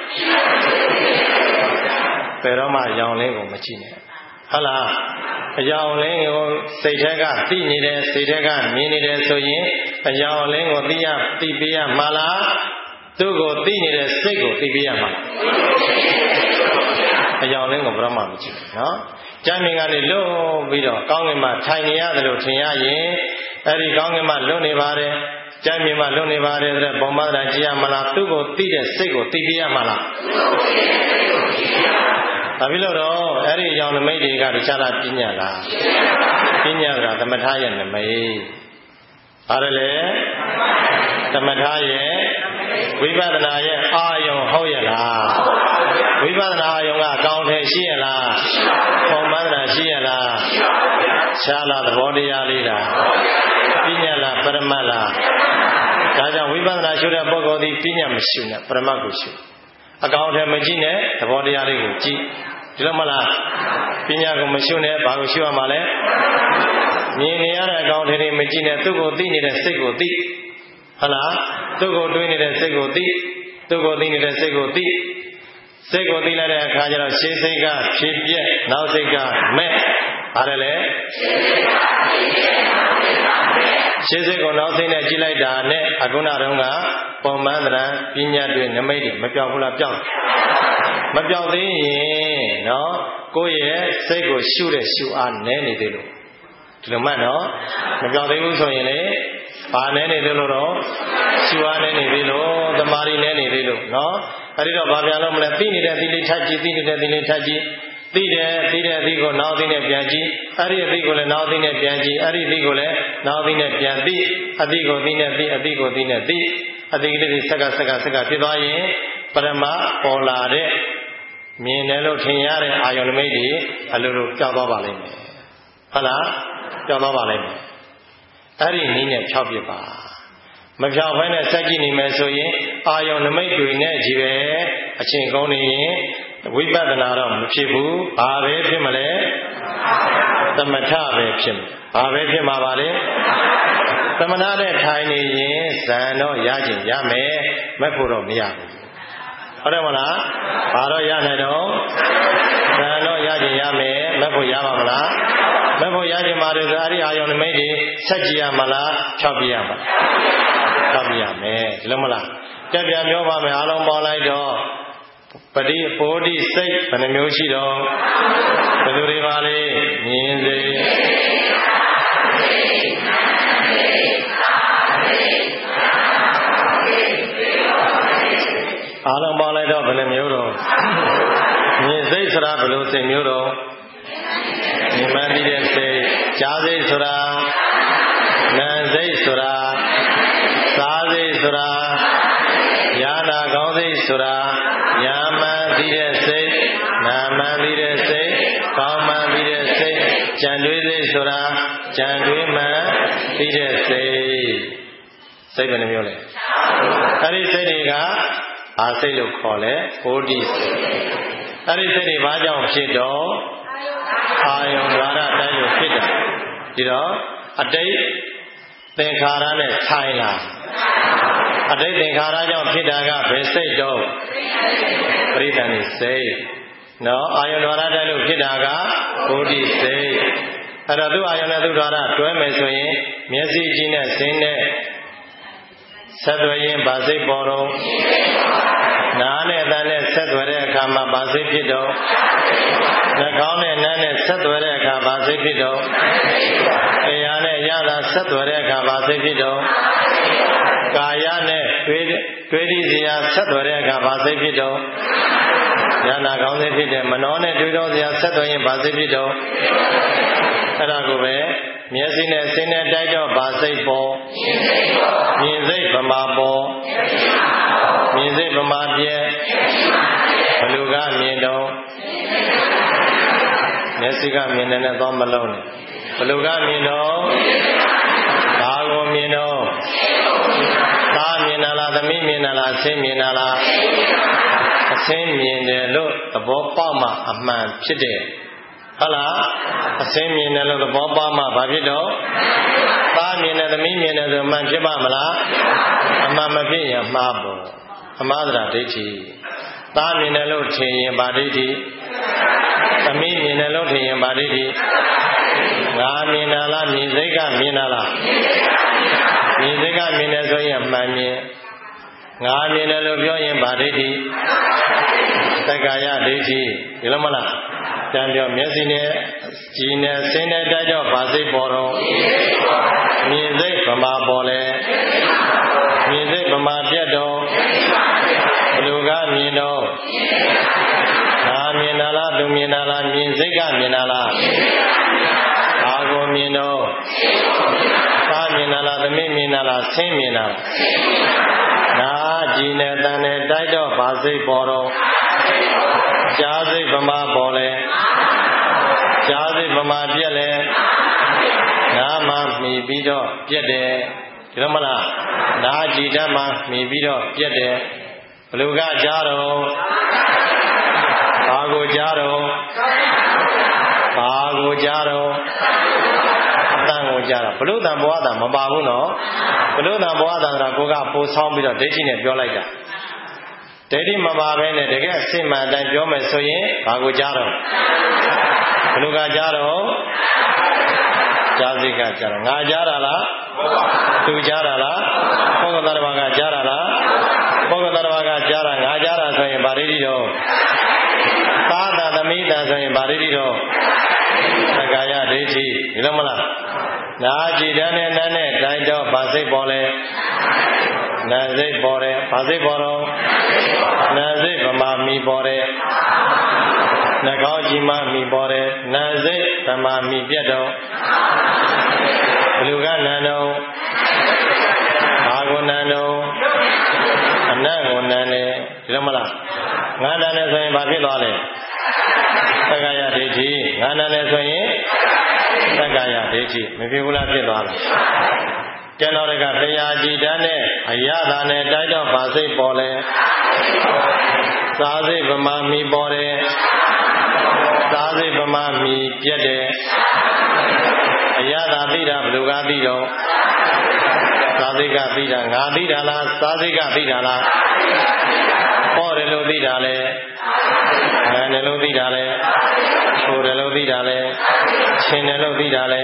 ဘယ်တော့မှအယောင်လေးကိုမကြည့်နဲ့ဟုတ်လားအယောင်လေးကိုစိတ်ထဲကသိနေတယ်စိတ်ထဲကမြင်နေတယ်ဆိုရင်အယောင်လေးကိုသိပေးရမှာလားသူ့ကိုသိနေတဲ့စိတ်ကိုသိပေးရမှာအယောင်လေးကိုဘယ်တော့မှမကြည့်ဘူးနော်ကျမ်းမြင်ကနေလွတ်ပြီးတော့ကောင်းကင်မှာထိုင်နေရတယ်လို့ထင်ရရင်အဲ့ဒီကောင်းကင်မှာလွတ်နေပါတယ်ကျမ်းမြင်မှာလွတ်နေပါတယ်ဆိုတဲ့ပုံမှန်တာကြည့်ရမလားသူ့ကိုသိတဲ့စိတ်ကိုသိပေးရမှာလားဘာဖြစ်လို့တော့အဲ့ဒီအကြောင်းနမိတ်တွေကတခြားလားပညာလားပညာကသမထရဲ့နမိတ်ဘာလဲသမထရဲ့ဝိပဿနာရဲ့အာယုံဟုတ်ရဲ့လားဝိပဿနာအာယုံကအကောင်းထဲရှိရဲ့လားပုံမှန်တာရှိရဲ့လားရှားလားသဘောတရားလေးလားပညာလားပရမတ်လားဒါကြောင့်ဝိပဿနာရှုတဲ့ပုဂ္ဂိုလ်ဒီပညာမရှုနဲ့ပရမတ်ကိုရှုအကောင်းထဲမကြည့်နဲ့သဘောတရားလေးကိုကြည့်ဒီလိုမလားပညာကိုမရှုနဲ့ဘာကိုရှုရမှာလဲမြင်နေရတဲ့အကောင်းထဲမကြည့်နဲ့သူ့ကိုသိနေတဲ့စိတ်ကိုသိဟုတ်လားသူ့ကိုတွေးနေတဲ့စိတ်ကိုသိသူ့ကိုသိနေတဲ့စိတ်ကိုသိစိတ်ကိုသိလိုက်တဲ့အခါကျတော့ရှေးစိတ်ကဖြစ်ပြက်နောက်စိတ်ကမဲ့ပါတယ်လေရှေးစိတ်ကိုနောက်စိတ်နဲ့ကြည့်လိုက်တာနဲ့အခုနတုန်းကပုံမှန်သဏ္ဍာန်ပညာတွေနမိတ်တွေမပြောင်းဘူးလားပြောင်းမပြောင်းသေးရင်နော်ကိုယ့်ရဲ့စိတ်ကိုရှုတဲ့ရှုအားနည်းနေသေးလို့ဒီလိုမှတ်နော်မပြောင်းသေးဘူးဆိုရင်လေဘာနည်းနေသေးလို့တော့ရှုအားနည်းနေသေးလို့တမာရီနည်းနေသေးလို့နော်အဲ့ဒီတော့ဘာပြန်လို့မလဲသိနေတဲ့သီလေးထပ်ကြည့်သိနေတဲ့သီလေးထပ်ကြည့်သိတဲ့အသီးကိုနောက်သိနဲ့ပြန်ကြည့်အဲ့ဒီအသီးကိုလည်းနောက်သိနဲ့ပြန်ကြည့်အဲ့ဒီအသီးကိုလည်းနောက်သိနဲ့ပြန်သိအသီးကိုသိနဲ့သိအသီးကိုသိနဲ့သိအသီးလေးတွေဆက်ကဖြစ်သွားရင်ပရမပေါ်လာတဲ့မြင်တယ်လို့ထင်ရတဲ့အာယုန်နမိတ်တွေအလိုလိုကြောက်သွားပါလိမ့်မယ်ဟုတ်လားကြောက်သွားပါလိမ့်မယ်အဲ့ဒီနည်းနဲ့ဖြောက်ပြပါမဖြောက်ဘဲနဲ့စက်ကြည့်နေမယ်ဆိုရင်အာယုန်နမိတ်တွေနဲ့ကြီးပဲအချိန်ကုန်နေရင်ဝိပဿနာတော့မဖြစ်ဘူးဘာပဲဖြစ်မလဲသမထပဲဖြစ်မယ်ဘာပဲဖြစ်မှာပါလဲသမထနဲ့ထိုင်နေရင်ဇန်တော့ရခြင်းရမယ်မက်ဖို့တော့မရဘူးဟုတ်တယ်မလားဘာတော့ရနိုင်တော့ဇန်တော့ရခြင်းရမယ်မက်ဖို့ရပါမလားမက်ဖို့ရခြင်းပါတယ်ဆိုအဲ့ဒီအာယုန်နမိတ်တွေဆက်ကြည့်ရမလားဖြောက်ပြရမလားတောက်ပြရမယ်ဒီလိုမလားကြက်ပြန်ပြောပါမယ်အားလုံးပေါ်လိုက်တော့ပတိပိုတိစိတ်ဘယ်နှမျိုးရှိတော့ဘယ်လိုတွေပါလဲမြင်စိတ်အားလုံးပေါ်လိုက်တော့ဘယ်နှမျိုးတော့မြင်စိတ်ဆိုတာဘယ်လိုစိတ်မျိုးတော့မြင်မှန်းသိတဲ့စိတ်ကြားစိတ်ဆိုတာနာမ်စိတ်ဆိုတာစားစိတ်ဆိုတာယာနာကောင်းစိတ်ဆိုတာယာမှန်သိတဲ့စိတ်နာမှန်သိတဲ့စိတ်ကောင်းမှန်သိတဲ့စိတ်ကြံတွေးစိတ်ဆိုတာကြံတွေးမှန်သိတဲ့စိတ်စိတ်ဘယ်နှမျိုးလဲအဲ့ဒီစိတ်တွေကအာစိတ်လို့ခေါ်လဲဘောဓိစိတ်အဲ့ဒီစိတ်တွေဘာကြောင့်ဖြစ်တော့အာယုံဓာရတိုင်းလို့ဖြစ်တာဒီတော့အတိတ်သင်္ခါရနဲ့ဆိုင်လာအတိတ်သင်္ခါရကြောင့်ဖြစ်တာကဘယ်စိတ်တော့ပရိသန္တိစိတ်နော်အာယုံဓာရတိုင်းလို့ဖြစ်တာကဘောဓိစိတ်အဲ့တော့သူ့အာယုံနဲ့သူ့ဓာရတွဲမယ်ဆိုရင်မျက်စိကြည့်နဲ့စင်းနဲ့ဆက်သွယ်ရင်ဗာစိတ်ပေါ်တော့နားနဲ့အသံနဲ့ဆက်သွယ်တဲ့အခါမှာဗာစိတ်ဖြစ်တော့နှာခေါင်းနဲ့နားနဲ့ဆက်သွယ်တဲ့အခါဗာစိတ်ဖြစ်တော့တရားနဲ့ရတာဆက်သွယ်တဲ့အခါဗာစိတ်ဖြစ်တော့ကာယနဲ့တွေးသည့်စရာဆက်သွယ်တဲ့အခါဗာစိတ်ဖြစ်တော့ဉာဏ်ကောင်းစိတ်ဖြစ်တဲ့မနောနဲ့တွေးတော့စရာဆက်သွယ်ရင်ဗာစိတ်ဖြစ်တော့အဲ့ဒါကိုပဲမျက်စိနဲ့စင်းနဲ့တိုက်တော့ဗာစိတ်ပေါ်မြင်စိတ်ဗမာပေါ်မြင်စိတ်ဗမာပြဲဘလူကမြင်တော့မျက်စိကမြင်တဲ့နဲ့တော့မလုံးနဲ့ဘလူကမြင်တော့ဘာကိုမြင်တော့သားမြင်တာလားသမီးမြင်တာလားအဆင်းမြင်တာလားအဆင်းမြင်တယ်လို့သဘောပေါက်မှအမှန်ဖြစ်တယ်ဟုတ်လားအဆင်းမြင်တယ်လို့သဘောပေါက်မှဘာဖြစ်တော့သားမြင်တယ်သမီးမြင်တယ်ဆိုမှန်ဖြစ်ပါမလားအမှန်မဖြစ်ရင်မှားပေါ့အမှားသရာဒိဋ္ဌိသားမြင်တယ်လို့ထင်ရင်ဗာဒိဋ္ဌိသမီးမြင်တယ်လို့ထင်ရင်ဗာဒိဋ္ဌိငါမြင်တာလားမြင်စိတ်ကမြင်တာလားမြင်စိတ်ကမြင်တယ်ဆိုရင်မှန်မြင်ငါမြင်တယ်လို့ပြောရင်ဗာဒိဋ္ဌိသက္ကာယဒိဋ္ဌိဒီလိုမလားတန်ပြောမျက်စိနဲ့ကြည်နဲ့စင်းနဲ့တိုက်တော့ဗာစိတ်ပေါ်တော့မြင်စိတ်ဗမာပေါ်လဲမြင်စိတ်ဗမာပြတ်တော့ဘလူကမြင်တော့ငါမြင်တာလားသူမြင်တာလားမြင်စိတ်ကမြင်တာလားအာကိုမြင်တော့သားမြင်တာလားသမီးမြင်တာလားဆင်းမြင်တာလားနာကြည်နဲ့တန်နဲ့တိုက်တော့ဗာစိတ်ပေါ်တော့ကြားစိတ်ဗမာပေါ်လဲကြားစိတ်ဗမာပြက်လဲနားမှမှီပြီးတော့ပြက်တယ်ဒီလိုမလားနားကြည်တတ်မှမှီပြီးတော့ပြက်တယ်ဘလူကကြားတော့ဘာကိုကြားတော့ဘာကိုကြားတော့အတန်ကိုကြားတော့ဘလူတန်ဘဝတန်မပါဘူးနော်ဘလူတန်ဘဝတန်ဆိုတာကိုကပို့ဆောင်ပြီးတော့ဒိဋ္ဌိနဲ့ပြောလိုက်တာဒိဋ္ဌိမပါဘဲနဲ့တကယ်အစစ်မှန်တိုင်းပြောမယ်ဆိုရင်ဘာကိုကြားတော့ဘလူကကြားတော့ကြားစိတ်ကကြားတော့ငါကြားတာလားသူကြားတာလားပုဂ္ဂိုလ်တ attva ကကြားတာလားပုဂ္ဂိုလ်တ attva ကကြားတာငါကြားတာဆိုရင်ဗာဒိဋ္ဌိတော့သာသသမီးတန်ဆိုရင်ဗာဒိဋ္ဌိတော့သက္ကာယဒိဋ္ဌိဒီလိုမလားနာကြည်တန်းနဲ့နန်းနဲ့တိုင်းတော့ဗာစိတ်ပေါ်လဲနာစိတ်ပေါ်တယ်ဗာစိတ်ပေါ်တော့နာစိတ်ဗမာမီပေါ်တယ်နှာခေါင်းကြည်မှမီပေါ်တယ်နာစိတ်ဗမာမီပြတ်တော့ဘလူကနန်းတော့ဘာကိုနန်းတော့အနတ်ကိုနန်းတယ်ဒီလိုမလားငါနန်းတယ်ဆိုရင်ဘာဖြစ်သွားလဲသက္ကာယဒိဋ္ဌိငါနန်းတယ်ဆိုရင်သက္ကာယဒိဋ္ဌိမဖြစ်ဘူးလားဖြစ်သွားလားကျန်တော်တွေကတရားကြည်တန်းနဲ့အရသာနဲ့တိုက်တော့ဗာစိတ်ပေါ်လဲသာစိတ်ဗမာမီပေါ်တယ်သာစိတ်ဗမာမီပြက်တယ်အရသာသိတာဘယ်လိုကသိတော့သာစိတ်ကသိတာငါသိတာလားသာစိတ်ကသိတာလားဟောတယ်လို့သိတာလဲနာတယ်လို့သိတာလဲဆိုတယ်လို့သိတာလဲရှင်းတယ်လို့သိတာလဲ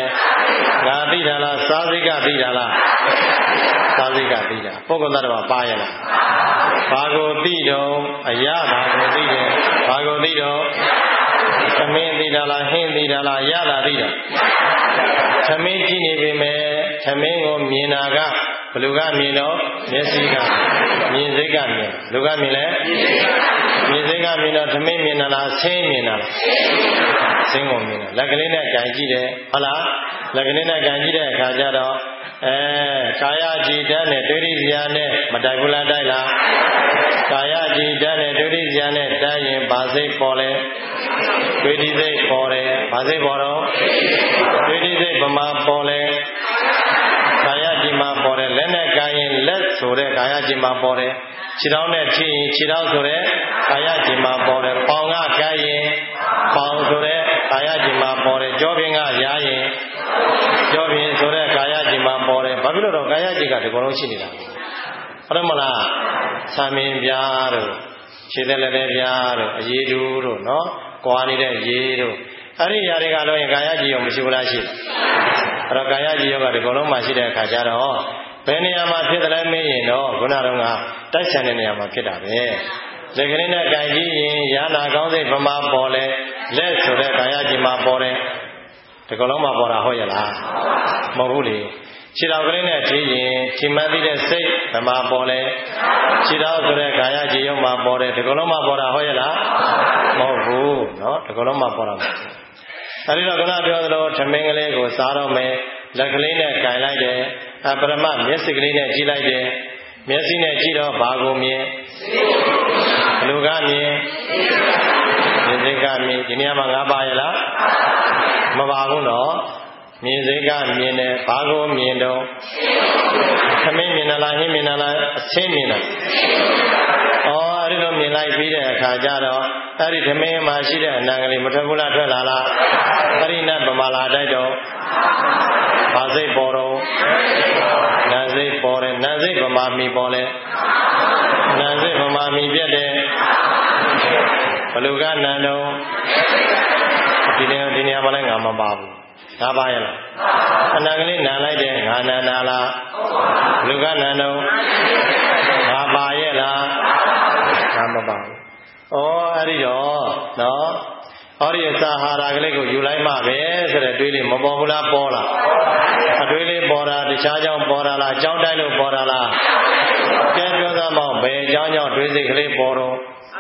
ငါသိတာလားစာစိတ်ကသိတာလားစာစိတ်ကသိတာပုဂ္ဂိုလ်သတ္တဝါပါရလားဘာကိုသိတော့အရာဘာကိုသိတယ်ဘာကိုသိတော့သမင်းသိတာလားဟင်းသိတာလားရတာသိတာသမင်းကြည့်နေပေမဲ့သမင်းကိုမြင်တာကဘယ်လိုကမြင်တော့မျက်စိကမြင်စိတ်ကမြင်လူကမြင်လဲမြင်စိတ်ကမြင်တော့သမင်းမြင်တာလားဆင်းမြင်တာလားဆင်းကိုမြင်တယ်လက်ကလေးနဲ့ကြံကြည့်တယ်ဟုတ်လားလက်ကလေးနဲ့ကြံကြည့်တဲ့အခါကျတော့ကာယကြည်တန်းနဲ့ဒုတိယဇာနဲ့မတိုက်ဘူးလားတိုက်လားကာယကြည်တန်းနဲ့ဒုတိယဇာနဲ့တိုက်ရင်ဘာစိတ်ပေါ်လဲဒုတိယစိတ်ပေါ်တယ်ဘာစိတ်ပေါ်တော့ဒုတိယစိတ်ဗမာပေါ်လဲကာယကြည်မှာပေါ်တယ်လက်နဲ့ကိုင်ရင်လက်ဆိုတဲ့ကာယကြည်မှာပေါ်တယ်ခြေထောက်နဲ့ထိရင်ခြေထောက်ဆိုတဲ့ကာယကြည်မှာပေါ်တယ်ပေါင်ကကိုင်ရင်ပေါင်ဆိုတဲ့ကာယကြည်မှာပေါ်တယ်ကြောပြင်ကရာရင်ကြောပြင်ဆိုတဲ့ကာယကြည်မှာပေါ်တယ်ဘာဖြစ်လို့တော့ကာယကြည်ကဒီကုလုံးရှိနေတာဟုတ်တယ်မလားဆံမင်းပြားတို့ခြေသက်လက်တဲ့ပြားတို့အရေးတူတို့နော်ကွာနေတဲ့ရေတို့အဲ့ဒီຢာတွေကတော့ကာယကြည်ရောမရှိဘူးလားရှိအဲ့တော့ကာယကြည်ရောကဒီကုလုံးမှာရှိတဲ့အခါကျတော့ဘယ်နေရာမှာဖြစ်တယ်လဲမေးရင်တော့ခုနတုန်းကတိုက်ဆန်တဲ့နေရာမှာဖြစ်တာပဲလက်ကလေးနဲ့ကြိုင်ကြည့်ရင်ရာနာကောင်းစိတ်ဗမာပေါ်လဲလက်ဆိုတဲ့ကာယကြည်မှာပေါ်တယ်ဒီကုလုံးမှာပေါ်တာဟုတ်ရဲ့လားမဟုတ်ဘူးလေခြေတော်ကလေးနဲ့ထိရင်ခြေမသိတဲ့စိတ်ဗမာပေါ်လဲခြေတော်ဆိုတဲ့ကာယကြည်ရောမှာပေါ်တယ်ဒီကုလုံးမှာပေါ်တာဟုတ်ရဲ့လားမဟုတ်ဘူးနော်ဒီကုလုံးမှာပေါ်တာအဲဒီတော့ခုနပြောသလိုသမင်းကလေးကိုစားတော့မယ်လက်ကလေးနဲ့ကြိုင်လိုက်တယ်ပရမမျက်စိကလေးနဲ့ကြည့်လိုက်တယ်မျက်စိနဲ့ကြည့်တော့ဘာကိုမြင်ဘလူကမြင်မြင်စိတ်ကမြင်ဒီနေရာမှာငါပါရလားမပါဘူးနော်မြင်စိတ်ကမြင်တယ်ဘာကိုမြင်တော့သမင်းမြင်လားဟင်းမြင်လားအချင်းမြင်လားအဲ့ဒီလိုမြင်လိုက်ပြီးတဲ့အခါကျတော့အဲ့ဒီသမင်းမှာရှိတဲ့အနံကလေးမထွက်ဘူးလားထွက်လာလားအဲ့ဒီနဲ့ဗမာလာတိုက်တော့ဘာစိတ်ပေါ်တော့နာစိတ်ပေါ်တယ်နာစိတ်ဗမာမီပေါ်လဲနာစိတ်ဗမာမီပြတ်တယ်ဘလူကနန်တော့ဒီနေရာမှာလည်းငါမပါဘူးငါပါရလားအနံကလေးနန်လိုက်တယ်ငါနန်နာလားဘလူကနန်တော့ငါပါရဲ့လားငါမပါဘူးအဲ့ဒီတော့နော်ဟောဒီစာဟာရကလေးကိုယူလိုက်မှပဲဆိုတဲ့တွေးလေးမပေါ်ဘူးလားပေါ်လားအတွေးလေးပေါ်တာတခြားကြောင့်ပေါ်တာလားအကြောင်းတိုင်းလို့ပေါ်တာလားကျန်ပြောသားမောင်ဘယ်အကြောင်းကြောင့်တွေးစိတ်ကလေးပေါ်တော့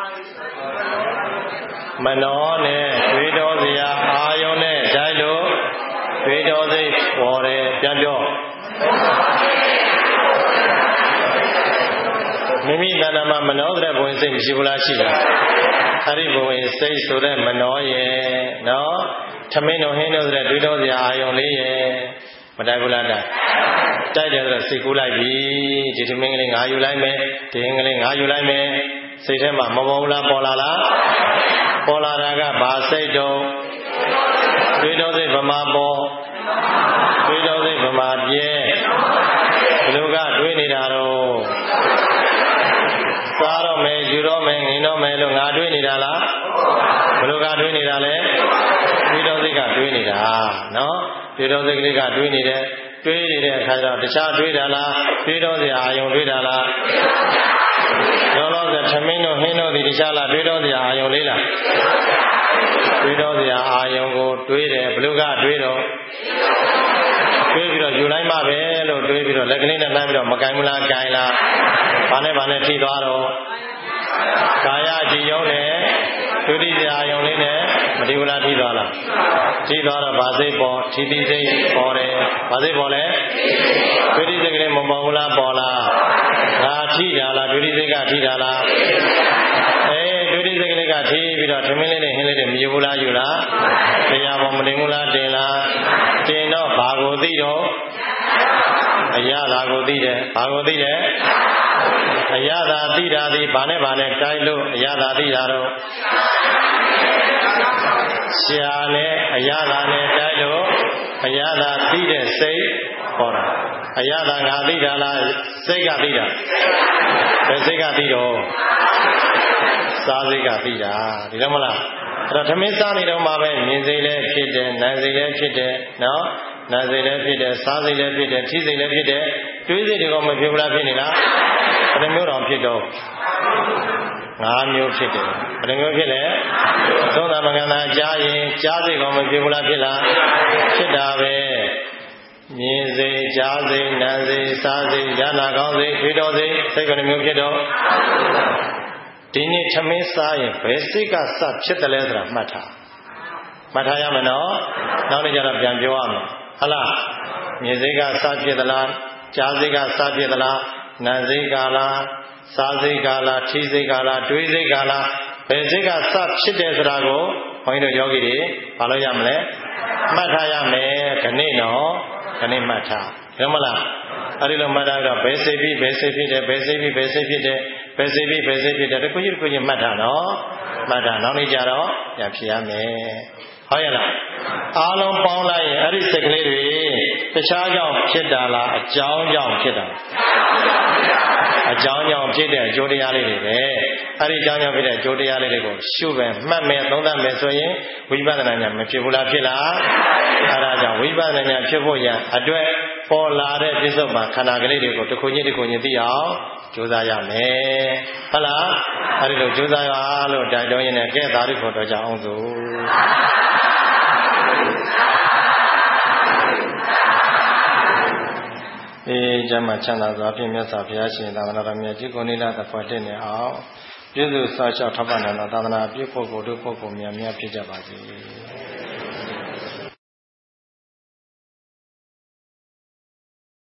မနောနဲ့တွေးတော်စရာအာယုန်နဲ့တိုင်းလို့တွေးတော်စိတ်ပေါ်တယ်ပြန်ပြောမိမိတဏ္ဍာမှာမနောတဲ့ဘဝင်စိတ်မရှိဘူးလားရှိလားအဲ့ဒီဘဝင်စိတ်ဆိုတဲ့မနောရဲ့နော်သမင်းတို့ဟင်းတို့ဆိုတဲ့တွေးတော်စရာအာယုန်လေးရဲ့မတိုက်ဘူးလားတိုက်တယ်ဆိုတော့စိတ်ကူးလိုက်ပြီဒီသမင်းကလေးငါယူလိုက်မယ်ဒီဟင်းကလေးငါယူလိုက်မယ်စိတ်ထဲမှာမပေါ်ဘူးလားပေါ်လာလားပေါ်လာတာကဘာစိတ်တော့တွေးတော်စိတ်ဗမာပေါ်တွေးတော်စိတ်ဗမာပြဲဘယ်လိုကတွေးနေတာတော့စားတော့မယ်ယူတော့မယ်ငင်တော့မယ်လို့ငါတွေးနေတာလားဘယ်လိုကတွေးနေတာလဲတွေးတော်စိတ်ကတွေးနေတာနော်တွေးတော်စိတ်ကလေးကတွေးနေတယ်တွေးနေတဲ့အခါကျတော့တခြားတွေးတာလားတွေးတော်စရာအာယုံတွေးတာလားလောလောဆယ်သမင်းတို့ဟင်းတို့ဒီတခြားလားတွေးတော်စရာအာယုံလေးလားတွေးတော်စရာအာယုံကိုတွေးတယ်ဘယ်လိုကတွေးတော့တွေးပြီးတော့ယူလိုက်မှပဲလို့တွေးပြီးတော့လက်ကလေးနဲ့လိုက်ပြီးတော့မကင်ဘူးလားကင်လားဘာနဲ့ထိသွားတော့ကာယကြည်ယုံနဲ့ဒုတိယအာယုံလေးနဲ့မထိဘူးလားထိသွားလားထိသွားတော့ဘာစိတ်ပေါ်ထိတိစိတ်ပေါ်တယ်ဘာစိတ်ပေါ်လဲဒုတိယစိတ်ကလေးမပေါ်ဘူးလားပေါ်လားငါထိတာလားဒုတိယစိတ်ကထိတာလားဒုတိယစိတ်ကလေးကထိပြီးတော့သမင်းလေးနဲ့ဟင်းလေးတွေမယူဘူးလားယူလားတရားပေါ်မတင်ဘူးလားတင်လားတင်တော့ဘာကိုသိတော့အရာသာကိုသိတယ်ဘာကိုသိတယ်အရာသာသိတာဒီဘာနဲ့တိုက်လို့အရာသာသိတာတော့ရှာနဲ့အရာသာနဲ့တိုက်လို့အရာသာသိတဲ့စိတ်ဟောတာအရာသာငါသိတာလားစိတ်ကသိတာဘယ်စိတ်ကသိတော့စားစိတ်ကသိတာဒီလိုမလားအဲ့တော့သမင်းစားနေတော့မှပဲမြင်စိတ်လည်းဖြစ်တယ်နာမ်စိတ်လည်းဖြစ်တယ်နော်နာစိတ်လည်းဖြစ်တယ်စားစိတ်လည်းဖြစ်တယ်ထိစိတ်လည်းဖြစ်တယ်တွေးစိတ်တွေကမဖြစ်ဘူးလားဖြစ်နေလားဘယ်မျိုးတော်ဖြစ်တော့5 မျိုးဖြစ်တယ်ဘယ်မျိုးဖြစ်လဲသုံးသာမင်္ဂလာကြားရင်ကြားစိတ်ကောမဖြစ်ဘူးလားဖြစ်လားဖြစ်တာပဲမြင်စိတ်ကြားစိတ်နာစိတ်စားစိတ်ရနာကောင်းစိတ်တွေးတော်စိတ်စိတ်ကမျိုးဖြစ်တော့ဒီနေ့ထမင်းစားရင်ဘယ်စိတ်ကစဖြစ်တယ်လဲဆိုတာမှတ်ထားရမယ်နော်နောက်နေ့ကျတော့ပြန်ပြောရမယ်ဟုတ်လားမြင်စိတ်ကစဖြစ်သလားကြားစိတ်ကစဖြစ်သလားနာစိတ်ကလားစားစိတ်ကလားထိစိတ်ကလားတွေးစိတ်ကလားဘယ်စိတ်ကစဖြစ်တယ်ဆိုတာကိုဘုန်းကြီးတို့ယောဂီတွေဘာလို့ရမလဲမှတ်ထားရမယ်ခဏနော်ခဏမှတ်ထားဟုတ်မလားအဲ့ဒီလိုမှတ်ထားတော့ဘယ်စိတ်ပြီးဘယ်စိတ်ဖြစ်တယ်ဘယ်စိတ်ပြီးဘယ်စိတ်ဖြစ်တယ်ဘယ်စိတ်ပြီးဘယ်စိတ်ဖြစ်တယ်တခုချင်းမှတ်ထားနော်မှတ်ထားနောက်နေ့ကျတော့ပြန်ဖြေရမယ်ဟုတ်ရလားအားလုံးပေါင်းလိုက်ရင်အဲ့ဒီစိတ်ကလေးတွေတခြားကြောင့်ဖြစ်တာလားအကြောင်းကြောင့်ဖြစ်တာအကြောင်းကြောင့်ဖြစ်တဲ့အကျိုးတရားလေးတွေပဲအဲ့ဒီအကြောင်းကြောင့်ဖြစ်တဲ့အကျိုးတရားလေးတွေကိုရှုပဲမှတ်မယ်သုံးသပ်မယ်ဆိုရင်ဝိပဿနာဉာဏ်မဖြစ်ဘူးလားဖြစ်လားအဲ့ဒါကြောင့်ဝိပဿနာဉာဏ်ဖြစ်ဖို့ရန်အတွက်ပေါ်လာတဲ့ပြစ္ဆုတ်ပံခန္ဓာကလေးတွေကိုတစ်ခုချင်းသိအောင်ကြိုးစားရမယ်ဟုတ်လားအဲ့ဒီလိုကြိုးစားရလို့တိုက်တွန်းရင်းနဲ့ကဲသာဓုဖို့တော့ကြအောင်စို့ကျမ်းမှာချမ်းသာစွာဖြင့်မြတ်စွာဘုရားရှင်သာသနာတော်မြတ်ကြီးကိုနိလသဖွယ်တဲ့နေအောင်ပြုစုစောင့်ရှောက်ထောက်ပံ့နိုင်သောသာသနာပြုပုဂ္ဂိုလ်တို့ပုဂ္ဂိုလ်များဖြစ်ကြပါစေ